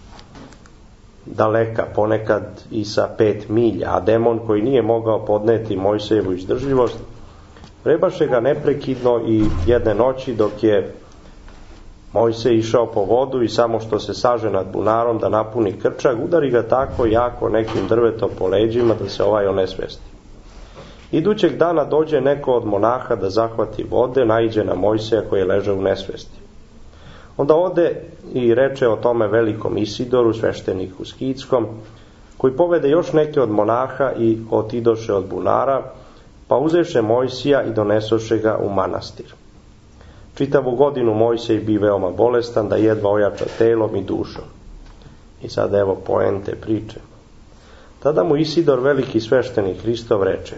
daleka, ponekad i sa pet milja, a demon, koji nije mogao podneti Mojsejevu izdržljivost, vrebaše ga neprekidno i jedne noći, dok je Mojsej išao po vodu i samo što se saže nad bunarom da napuni krčag, udari ga tako jako nekim drvetom po leđima da se ovaj onesvesti. Idućeg dana dođe neko od monaha da zahvati vode, naiđe na Mojseja koji je ležao u nesvesti. Onda ode i reče o tome velikom Isidoru, svešteniku skitskom, koji povede još neke od monaha i otidoše od bunara, pa uzeše Mojsija i donesoše ga u manastir. Čitavu godinu Mojsej bi veoma bolestan, da jedva ojača telom i dušom. I sad evo poente priče. Tada mu Isidor, veliki sveštenik Hristov, reče: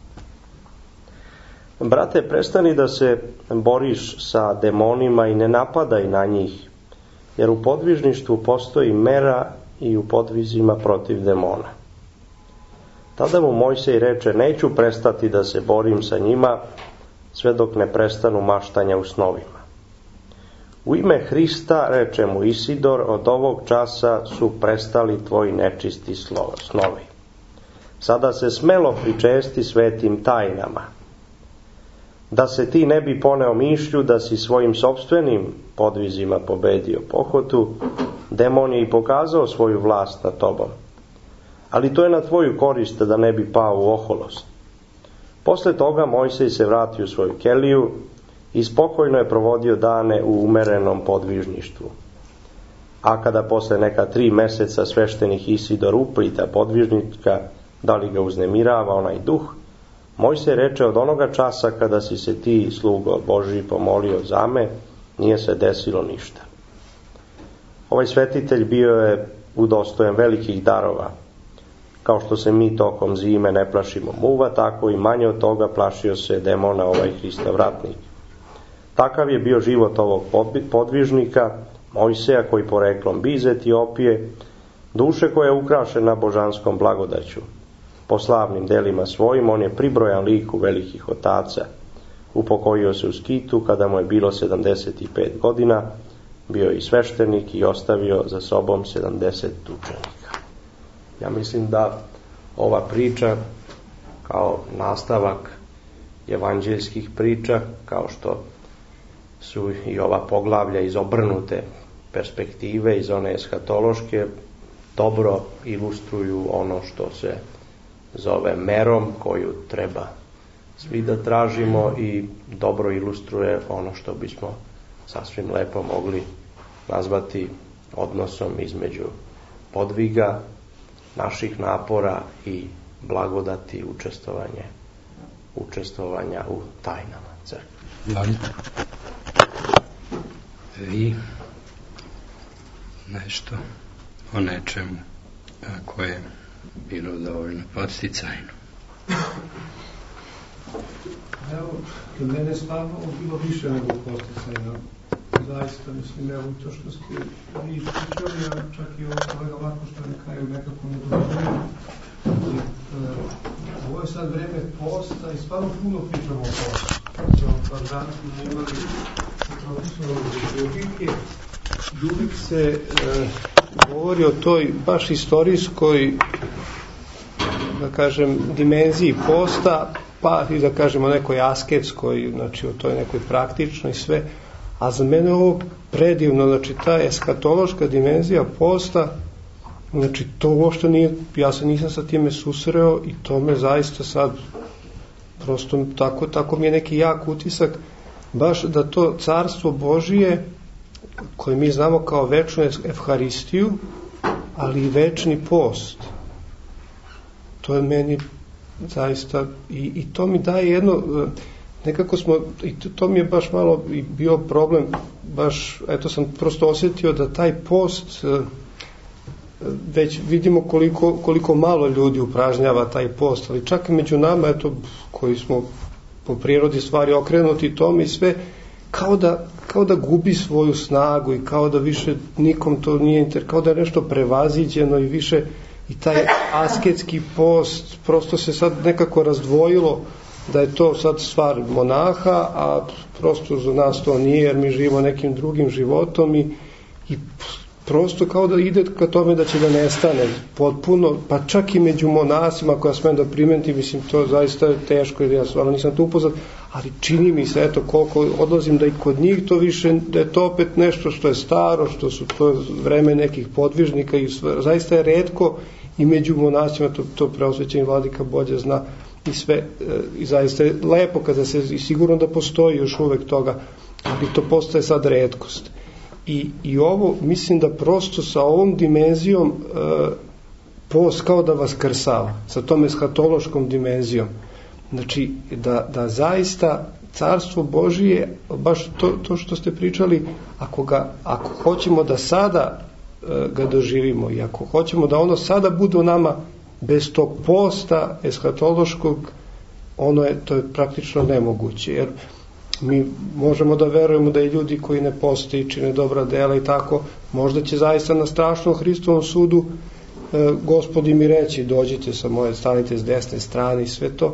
brate, prestani da se boriš sa demonima i ne napadaj na njih, jer u podvižništvu postoji mera i u podvizima protiv demona. Tada mu Mojsej reče: neću prestati da se borim sa njima, sve dok ne prestanu maštanja u snovima. U ime Hrista, reče mu Isidor, od ovog časa su prestali tvoji nečisti snovi. Sada se smelo pričesti svetim tajnama. Da se ti ne bi poneo mišlju da si svojim sopstvenim podvizima pobedio pohotu, demon je i pokazao svoju vlast nad tobom. Ali to je na tvoju korist, da ne bi pao u oholost. Posle toga Mojsej se vratio u svoju keliju i spokojno je provodio dane u umerenom podvižništvu. A kada posle neka tri meseca sveštenih Isidor upita podvižnika da li ga uznemirava onaj duh, Mojsej reče: od onoga časa kada si se ti, slugo Božji, pomolio za me, nije se desilo ništa. Ovaj svetitelj bio je udostojen velikih darova. Kao što se mi tokom zime ne plašimo muva, tako i manje od toga plašio se demona ovaj Hristov ratnik. Takav je bio život ovog podvižnika, Mojseja, koji poreklom bi iz Etiopije, duše koja je ukrašena božanskom blagodaću. Po slavnim delima svojim on je pribrojan liku velikih otaca. Upokojio se u Skitu kada mu je bilo sedamdeset pet godina, bio i sveštenik i ostavio za sobom sedamdeset učenika. Ja mislim da ova priča kao nastavak evanđeljskih priča, kao što su i ova poglavlja iz obrnute perspektive, iz one eshatološke, dobro ilustruju ono što se zove merom koju treba svi da tražimo i dobro ilustruje ono što bismo sasvim lepo mogli nazvati odnosom između podviga, naših napora i blagodati učestvovanje, učestvovanja u tajnama crkve. Volite? Vi nešto o nečemu koje je bilo dovoljno podsticajno. Evo, za mene stvarno bilo više nego posticajno. Zaista, mislim, evo to što ste vi pričali, a čak i ovo kolega Marko što na kraju nekako ne dovoljeno. Ovo je sad vreme posta i stvarno puno pričamo o postu. Pa danas smo imali profesionalne logike i uvijek se e, govori o toj baš istorijskoj, da kažem, dimenziji posta, pa i da kažemo nekoj asketskoj, znači o toj nekoj praktičnoj sve, a za mene ovo predivno, znači ta eskatološka dimenzija posta, znači to uopšte nije, ja se nisam sa time susreo i to me zaista sad prosto tako, tako mi je neki jak utisak, baš da to carstvo Božije koje mi znamo kao večnu evharistiju, ali i večni post, to je meni zaista i, i to mi daje jedno, nekako smo, i to, to mi je baš malo i bio problem, baš, eto sam prosto osjetio da taj post, već vidimo koliko, koliko malo ljudi upražnjava taj post, ali čak i među nama, eto, koji smo po prirodi stvari okrenuti tome i sve, kao da, kao da gubi svoju snagu i kao da više nikom to nije inter, kao da je nešto prevaziđeno i više i taj asketski post prosto se sad nekako razdvojilo da je to sad stvar monaha, a prosto za nas to nije jer mi živimo nekim drugim životom i, i prosto kao da ide ka tome da će da nestane potpuno, pa čak i među monasima koja smem da primetim, mislim to zaista je teško jer ja stvarno nisam tu upoznat, ali čini mi se eto koliko odlazim da i kod njih to više, da je to opet nešto što je staro, što su to vreme nekih podvižnika i sve, zaista je retko i među monasima, to, to preosvećeni vladika bolje zna i sve, i zaista je lepo kada se, i sigurno da postoji još uvek toga, ali to postaje sad retkost. I, i ovo, mislim da prosto sa ovom dimenzijom e, post kao da vas krsava, sa tom eshatološkom dimenzijom. Znači, da, da zaista carstvo Božije, baš to, to što ste pričali, ako, ga, ako hoćemo da sada e, ga doživimo i ako hoćemo da ono sada bude u nama bez tog posta eshatološkog, ono je, to je praktično nemoguće, jer mi možemo da verujemo da i ljudi koji ne poste i čine dobra dela i tako, možda će zaista na strašnom Hristovom sudu e, Gospodi mi reći, dođite sa moje, stanite s desne strane i sve to,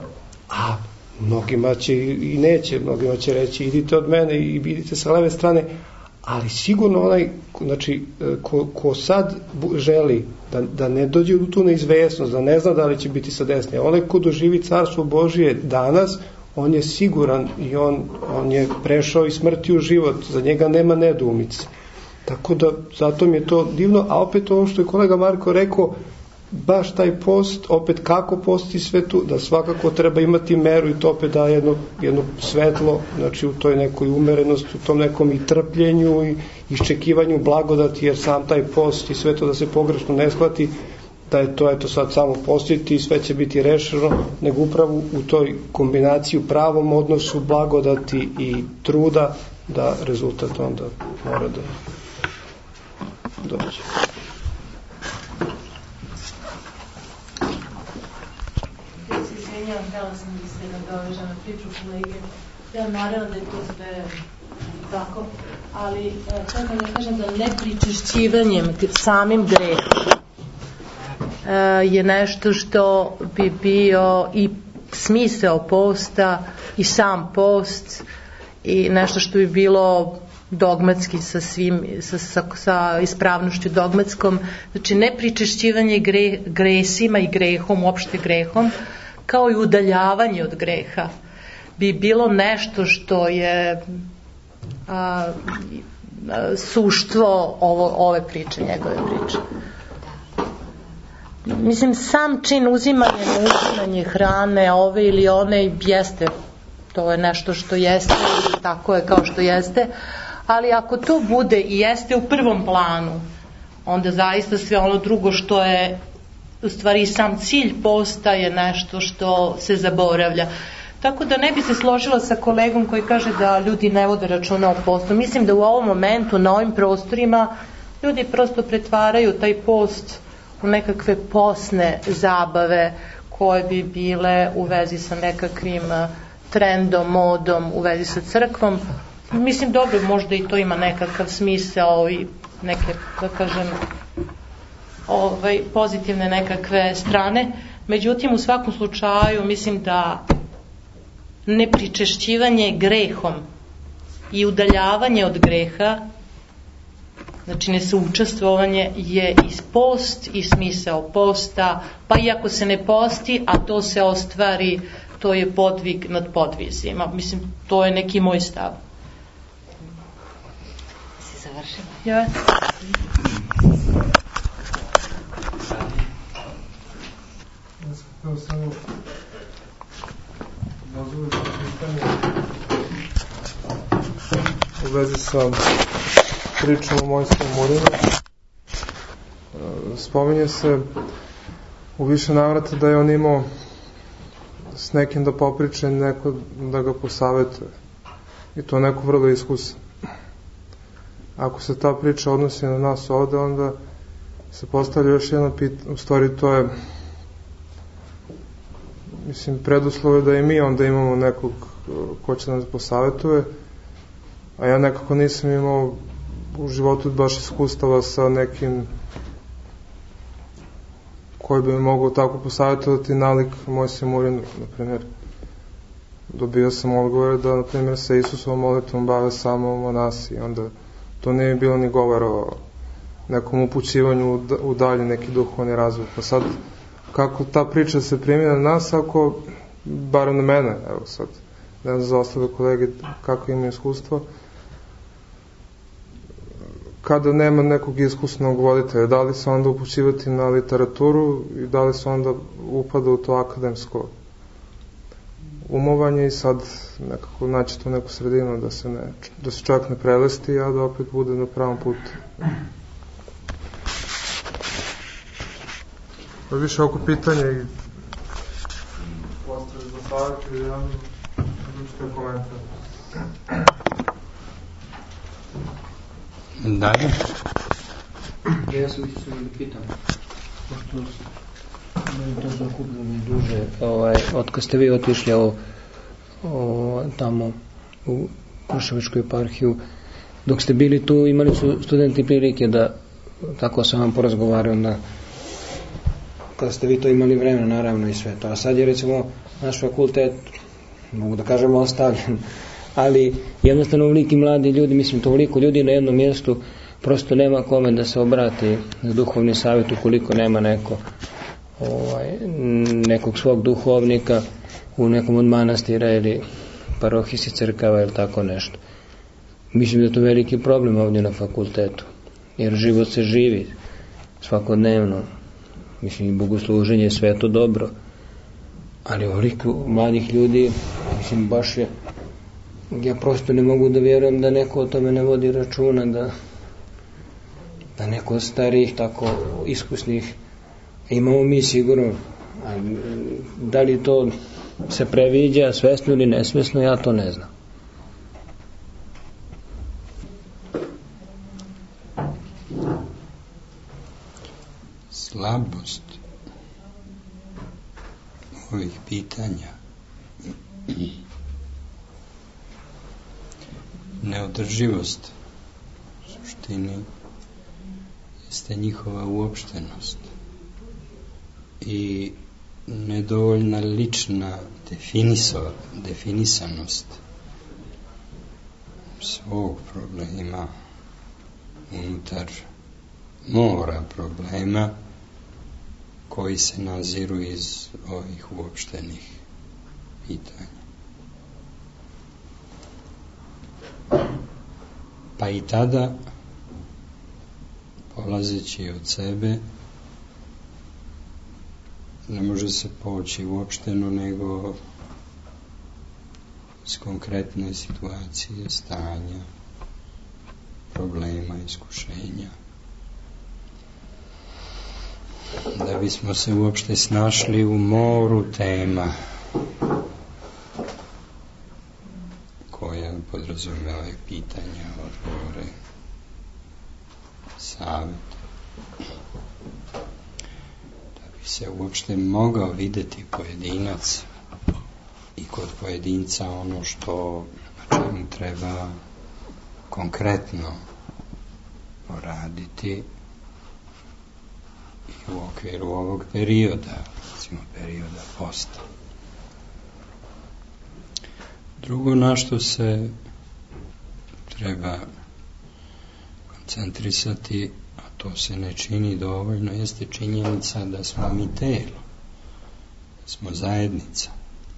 a mnogima će i neće, mnogima će reći idite od mene i idite sa leve strane, ali sigurno onaj, znači, ko, ko sad želi da, da ne dođe u tu neizvesnost, da ne zna da li će biti sa desne, onaj ko doživi carstvo Božije danas, on je siguran i on, on je prešao iz smrti u život, za njega nema nedoumice. Tako da, zato mi je to divno, a opet ovo što je kolega Marko rekao, baš taj post, opet kako posti sve tu, da svakako treba imati meru i to opet da jedno, jedno svetlo, znači u toj nekoj umerenosti, u tom nekom i trpljenju i iščekivanju blagodati, jer sam taj post i sve to da se pogrešno ne shvati, da je to eto sad samo postiti i sve će biti rešeno, nego upravo u toj kombinaciji, u pravom odnosu blagodati i truda, da rezultat onda mora da dođe. Ja se izvinjavam, htjela sam da se nadovežem na priču kolege. Ja naravno da je to sve tako, ali tako da kažem da nepričešćivanjem samim grehom je nešto što bi bio i smisao posta i sam post i nešto što bi bilo dogmatski sa svim, sa, sa, sa ispravnošću dogmatskom, znači ne pričešćivanje gre, gresima i grehom, uopšte grehom, kao i udaljavanje od greha, bi bilo nešto što je a, a, suštvo ovo, ove priče, njegove priče. Mislim, sam čin uzimanja, uzimanje hrane, ove ili one, jeste, to je nešto što jeste, tako je kao što jeste, ali ako to bude i jeste u prvom planu, onda zaista sve ono drugo što je u stvari sam cilj posta je nešto što se zaboravlja. Tako da ne bi se složila sa kolegom koji kaže da ljudi ne vode računa o postu. Mislim da u ovom momentu, na ovim prostorima, ljudi prosto pretvaraju taj post u nekakve posne zabave koje bi bile u vezi sa nekakvim trendom, modom, u vezi sa crkvom. Mislim, dobro, možda i to ima nekakav smisao i neke, da kažem, ovaj, pozitivne nekakve strane. Međutim, u svakom slučaju, mislim da nepričešćivanje grehom i udaljavanje od greha, znači nesoučestvovanje, je i post i smisao posta, pa i ako se ne posti, a to se ostvari, to je podvig nad podvizima. Mislim, to je neki moj stav. Si završila? Ja. Ja sam htio samo dozvoliti pitanje u vezi sa pričom o Mojskom Murinu. Spominje se u više navrata da je on imao s nekim da popriča, neko da ga posavetuje. I to neko vrlo iskusan. Ako se ta priča odnosi na nas ovde, onda se postavlja još jedno pitanje. U stvari to je, mislim, preduslov je da i mi onda imamo nekog ko će nas posavetuje, a ja nekako nisam imao u životu baš iskustava sa nekim koji bi me mogao tako posavjetovati nalik Mojsije Murinu, na primjer. Dobio sam odgovore da, na primjer, sa Isusovom molitvom bave samo monasi, i onda to nije bilo ni govora o nekom upućivanju u dalje neki duhovni razvoj. Pa sad, kako ta priča se primjena na nas, ako, bar na mene, evo sad, ne znam za ostale kolege kako imaju iskustvo, kada nema nekog iskusnog voditelja, da li se onda upućivati na literaturu i da li se onda upada u to akademsko umovanje i sad nekako naći tu neku sredinu da se, ne, da se čak ne prelesti, a da opet bude na pravom putu. Pa više oko pitanja i postoje za savjet ili ja odlučite komentar. Dalje? Ja sam ću se da pitam, pošto me to zakupilo mi duže, ovaj, od kad ste vi otišli o, o, tamo u Kruševačku eparhiju, dok ste bili tu, imali su studenti prilike da, tako sam vam porazgovarao, da kada ste vi to imali vremena, naravno, i sve to, a sad je recimo naš fakultet, mogu da kažemo, ostavljen, ali jednostavno ovoliki mladi ljudi, mislim toliko ljudi na jednom mjestu, prosto nema kome da se obrati na duhovni savjet ukoliko nema neko ovaj, nekog svog duhovnika u nekom od manastira ili parohijskih crkava ili tako nešto. Mislim da je to veliki problem ovdje na fakultetu, jer život se živi svakodnevno, mislim i bogosluženje je sve to dobro, ali ovoliko mladih ljudi, mislim baš je, ja prosto ne mogu da vjerujem da neko o tome ne vodi računa, da da neko od starijih tako iskusnih imamo mi sigurno, a da li to se previđa svesno ili nesvesno, ja to ne znam. Slabost ovih pitanja, neodrživost u suštini jeste njihova uopštenost i nedovoljna lična definisanost svog problema, unutar mora problema koji se naziru iz ovih uopštenih pitanja. Pa i tada, polazeći od sebe, ne može se poći uopšteno, nego iz konkretne situacije, stanja, problema, iskušenja. Da bismo se uopšte snašli u moru tema koja podrazumeva i pitanja, odgovore, savjet. Da bi se uopšte mogao videti pojedinac i kod pojedinca ono što na čemu treba konkretno poraditi i u okviru ovog perioda, recimo perioda posta. Drugo na što se treba koncentrisati, a to se ne čini dovoljno, jeste činjenica da smo mi telo, da smo zajednica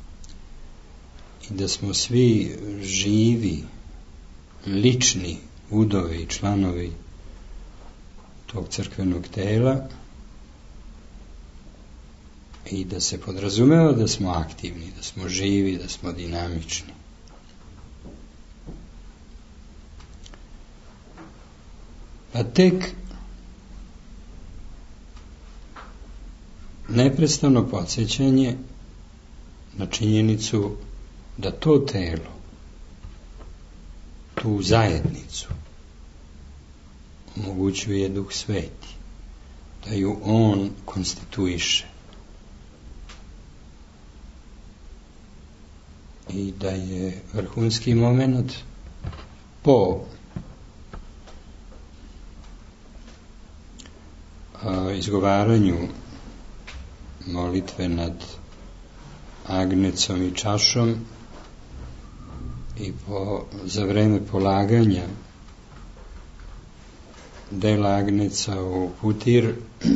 i da smo svi živi, lični udovi i članovi tog crkvenog tela i da se podrazumeva da smo aktivni, da smo živi, da smo dinamični. Pa tek neprestano podsjećanje na činjenicu da to telo, tu zajednicu, omogućuje Duh Sveti, da ju On konstituiše i da je vrhunski moment po a, izgovaranju molitve nad agnecom i čašom i po, za vreme polaganja dela agneca u putir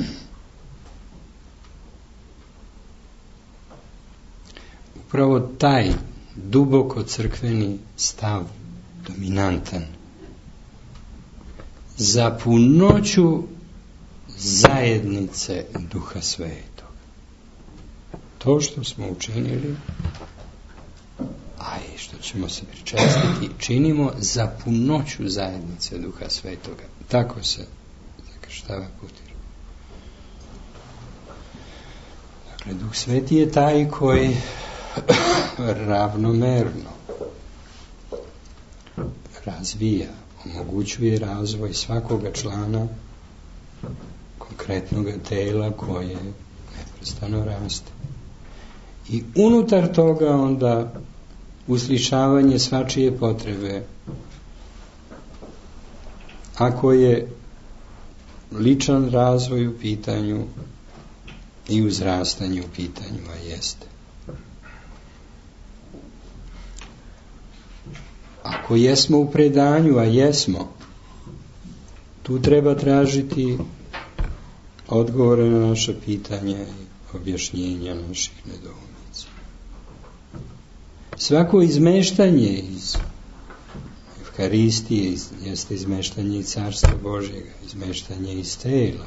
upravo taj duboko crkveni stav, dominantan, za punoću zajednice Duha Svetog. To što smo učinili, a i što ćemo se pričestiti, činimo za punoću zajednice Duha Svetoga. Tako se zakrštava putir. Dakle, Duh Sveti je taj koji ravnomerno razvija, omogućuje razvoj svakoga člana konkretnog tela koje neprestano raste. I unutar toga onda uslišavanje svačije potrebe, ako je ličan razvoj u pitanju i uzrastanje u pitanju, a jeste. Ako jesmo u predanju, a jesmo, tu treba tražiti odgovore na naša pitanja i objašnjenja naših nedoumica. Svako izmeštanje iz Evharistije jeste izmeštanje iz Carstva Božjega, izmeštanje iz tela.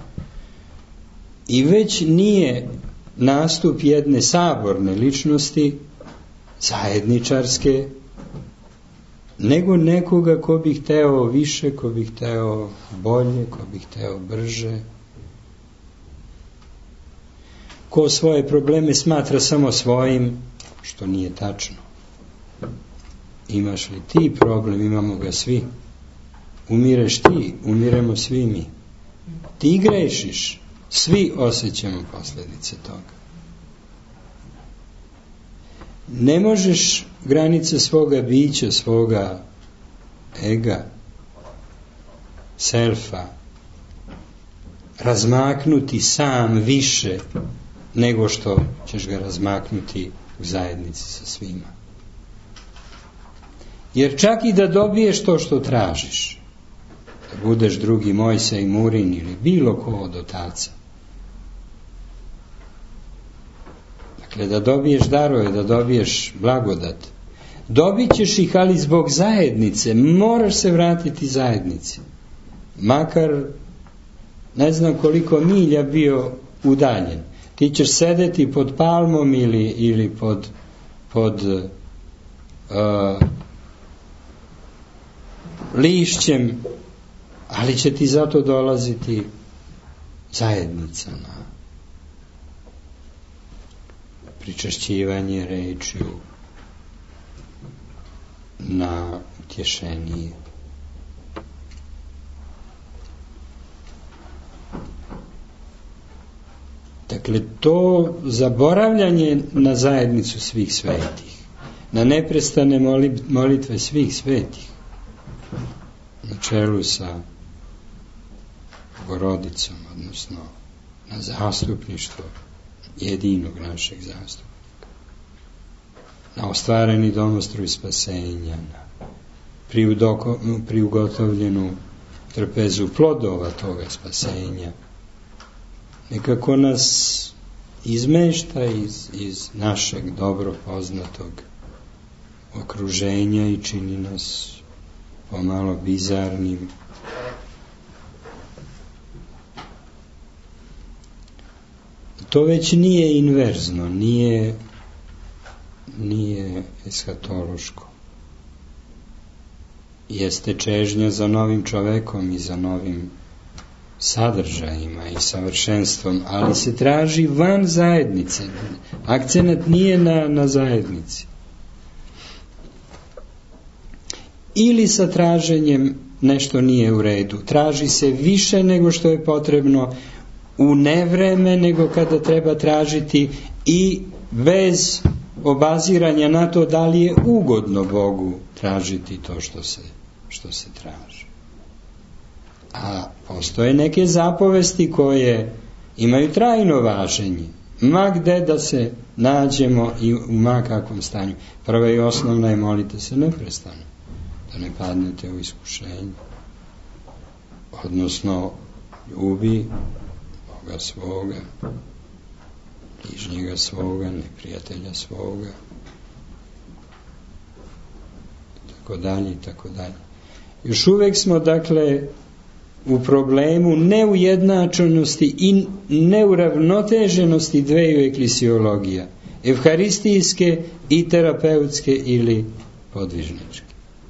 I već nije nastup jedne saborne ličnosti, zajedničarske, nego nekoga ko bi hteo više, ko bi hteo bolje, ko bi hteo brže, ko svoje probleme smatra samo svojim, što nije tačno. Imaš li ti problem, imamo ga svi. Umireš ti, umiremo svi mi. Ti grešiš, svi osjećamo posljedice toga. Ne možeš granice svoga bića, svoga ega, selfa, razmaknuti sam više nego što ćeš ga razmaknuti u zajednici sa svima. Jer čak i da dobiješ to što tražiš, da budeš drugi Mojsej Murin ili bilo ko od otaca, dakle da dobiješ darove, da dobiješ blagodat, dobit ćeš ih, ali zbog zajednice, moraš se vratiti zajednici. Makar ne znam koliko milja bio udaljen. Ti ćeš sedeti pod palmom ili, ili pod, pod uh, lišćem, ali će ti zato dolaziti zajednica na pričešćivanje rečju, na utješenije. Dakle, to zaboravljanje na zajednicu svih svetih, na neprestane molitve svih svetih, na čelu sa Bogorodicom, odnosno na zastupništvo jedinog našeg zastupnika, na ostvareni domostroj spasenja, na priugotovljenu trpezu plodova toga spasenja, nekako nas izmešta iz, iz našeg dobro poznatog okruženja i čini nas pomalo bizarnim. To već nije inverzno, nije, nije eskatološko. Jeste čežnja za novim čovekom i za novim sadržajima i savršenstvom, ali se traži van zajednice. Akcenat nije na, na zajednici. Ili sa traženjem nešto nije u redu. Traži se više nego što je potrebno, u nevreme nego kada treba tražiti i bez obaziranja na to da li je ugodno Bogu tražiti to što se, što se traži. A postoje neke zapovesti koje imaju trajno važenje. Ma gde da se nađemo i u ma kakvom stanju. Prva i osnovna je molite se neprestano, da ne padnete u iskušenje. Odnosno, ljubi Boga svoga, bližnjega svoga, neprijatelja svoga, tako dalje, tako dalje. Još uvek smo, dakle, u problemu neujednačenosti i neuravnoteženosti dveju eklisiologija, evharistijske i terapeutske ili podvižničke.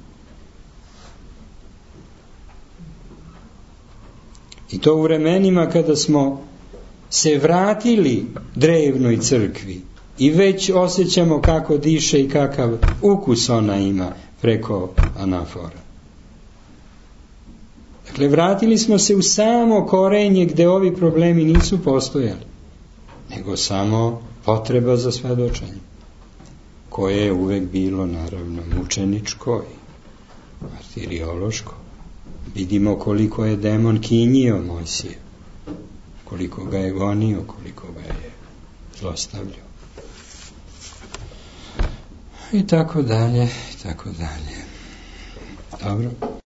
I to u vremenima kada smo se vratili drevnoj crkvi i već osjećamo kako diše i kakav ukus ona ima preko anafora. Dakle, vratili smo se u samo korenje gde ovi problemi nisu postojali, nego samo potreba za svedočenje, koje je uvek bilo, naravno, mučeničko i martiriološko. Vidimo koliko je demon kinjio Mojsija, koliko ga je gonio, koliko ga je zlostavljao. I tako dalje, i tako dalje. Dobro.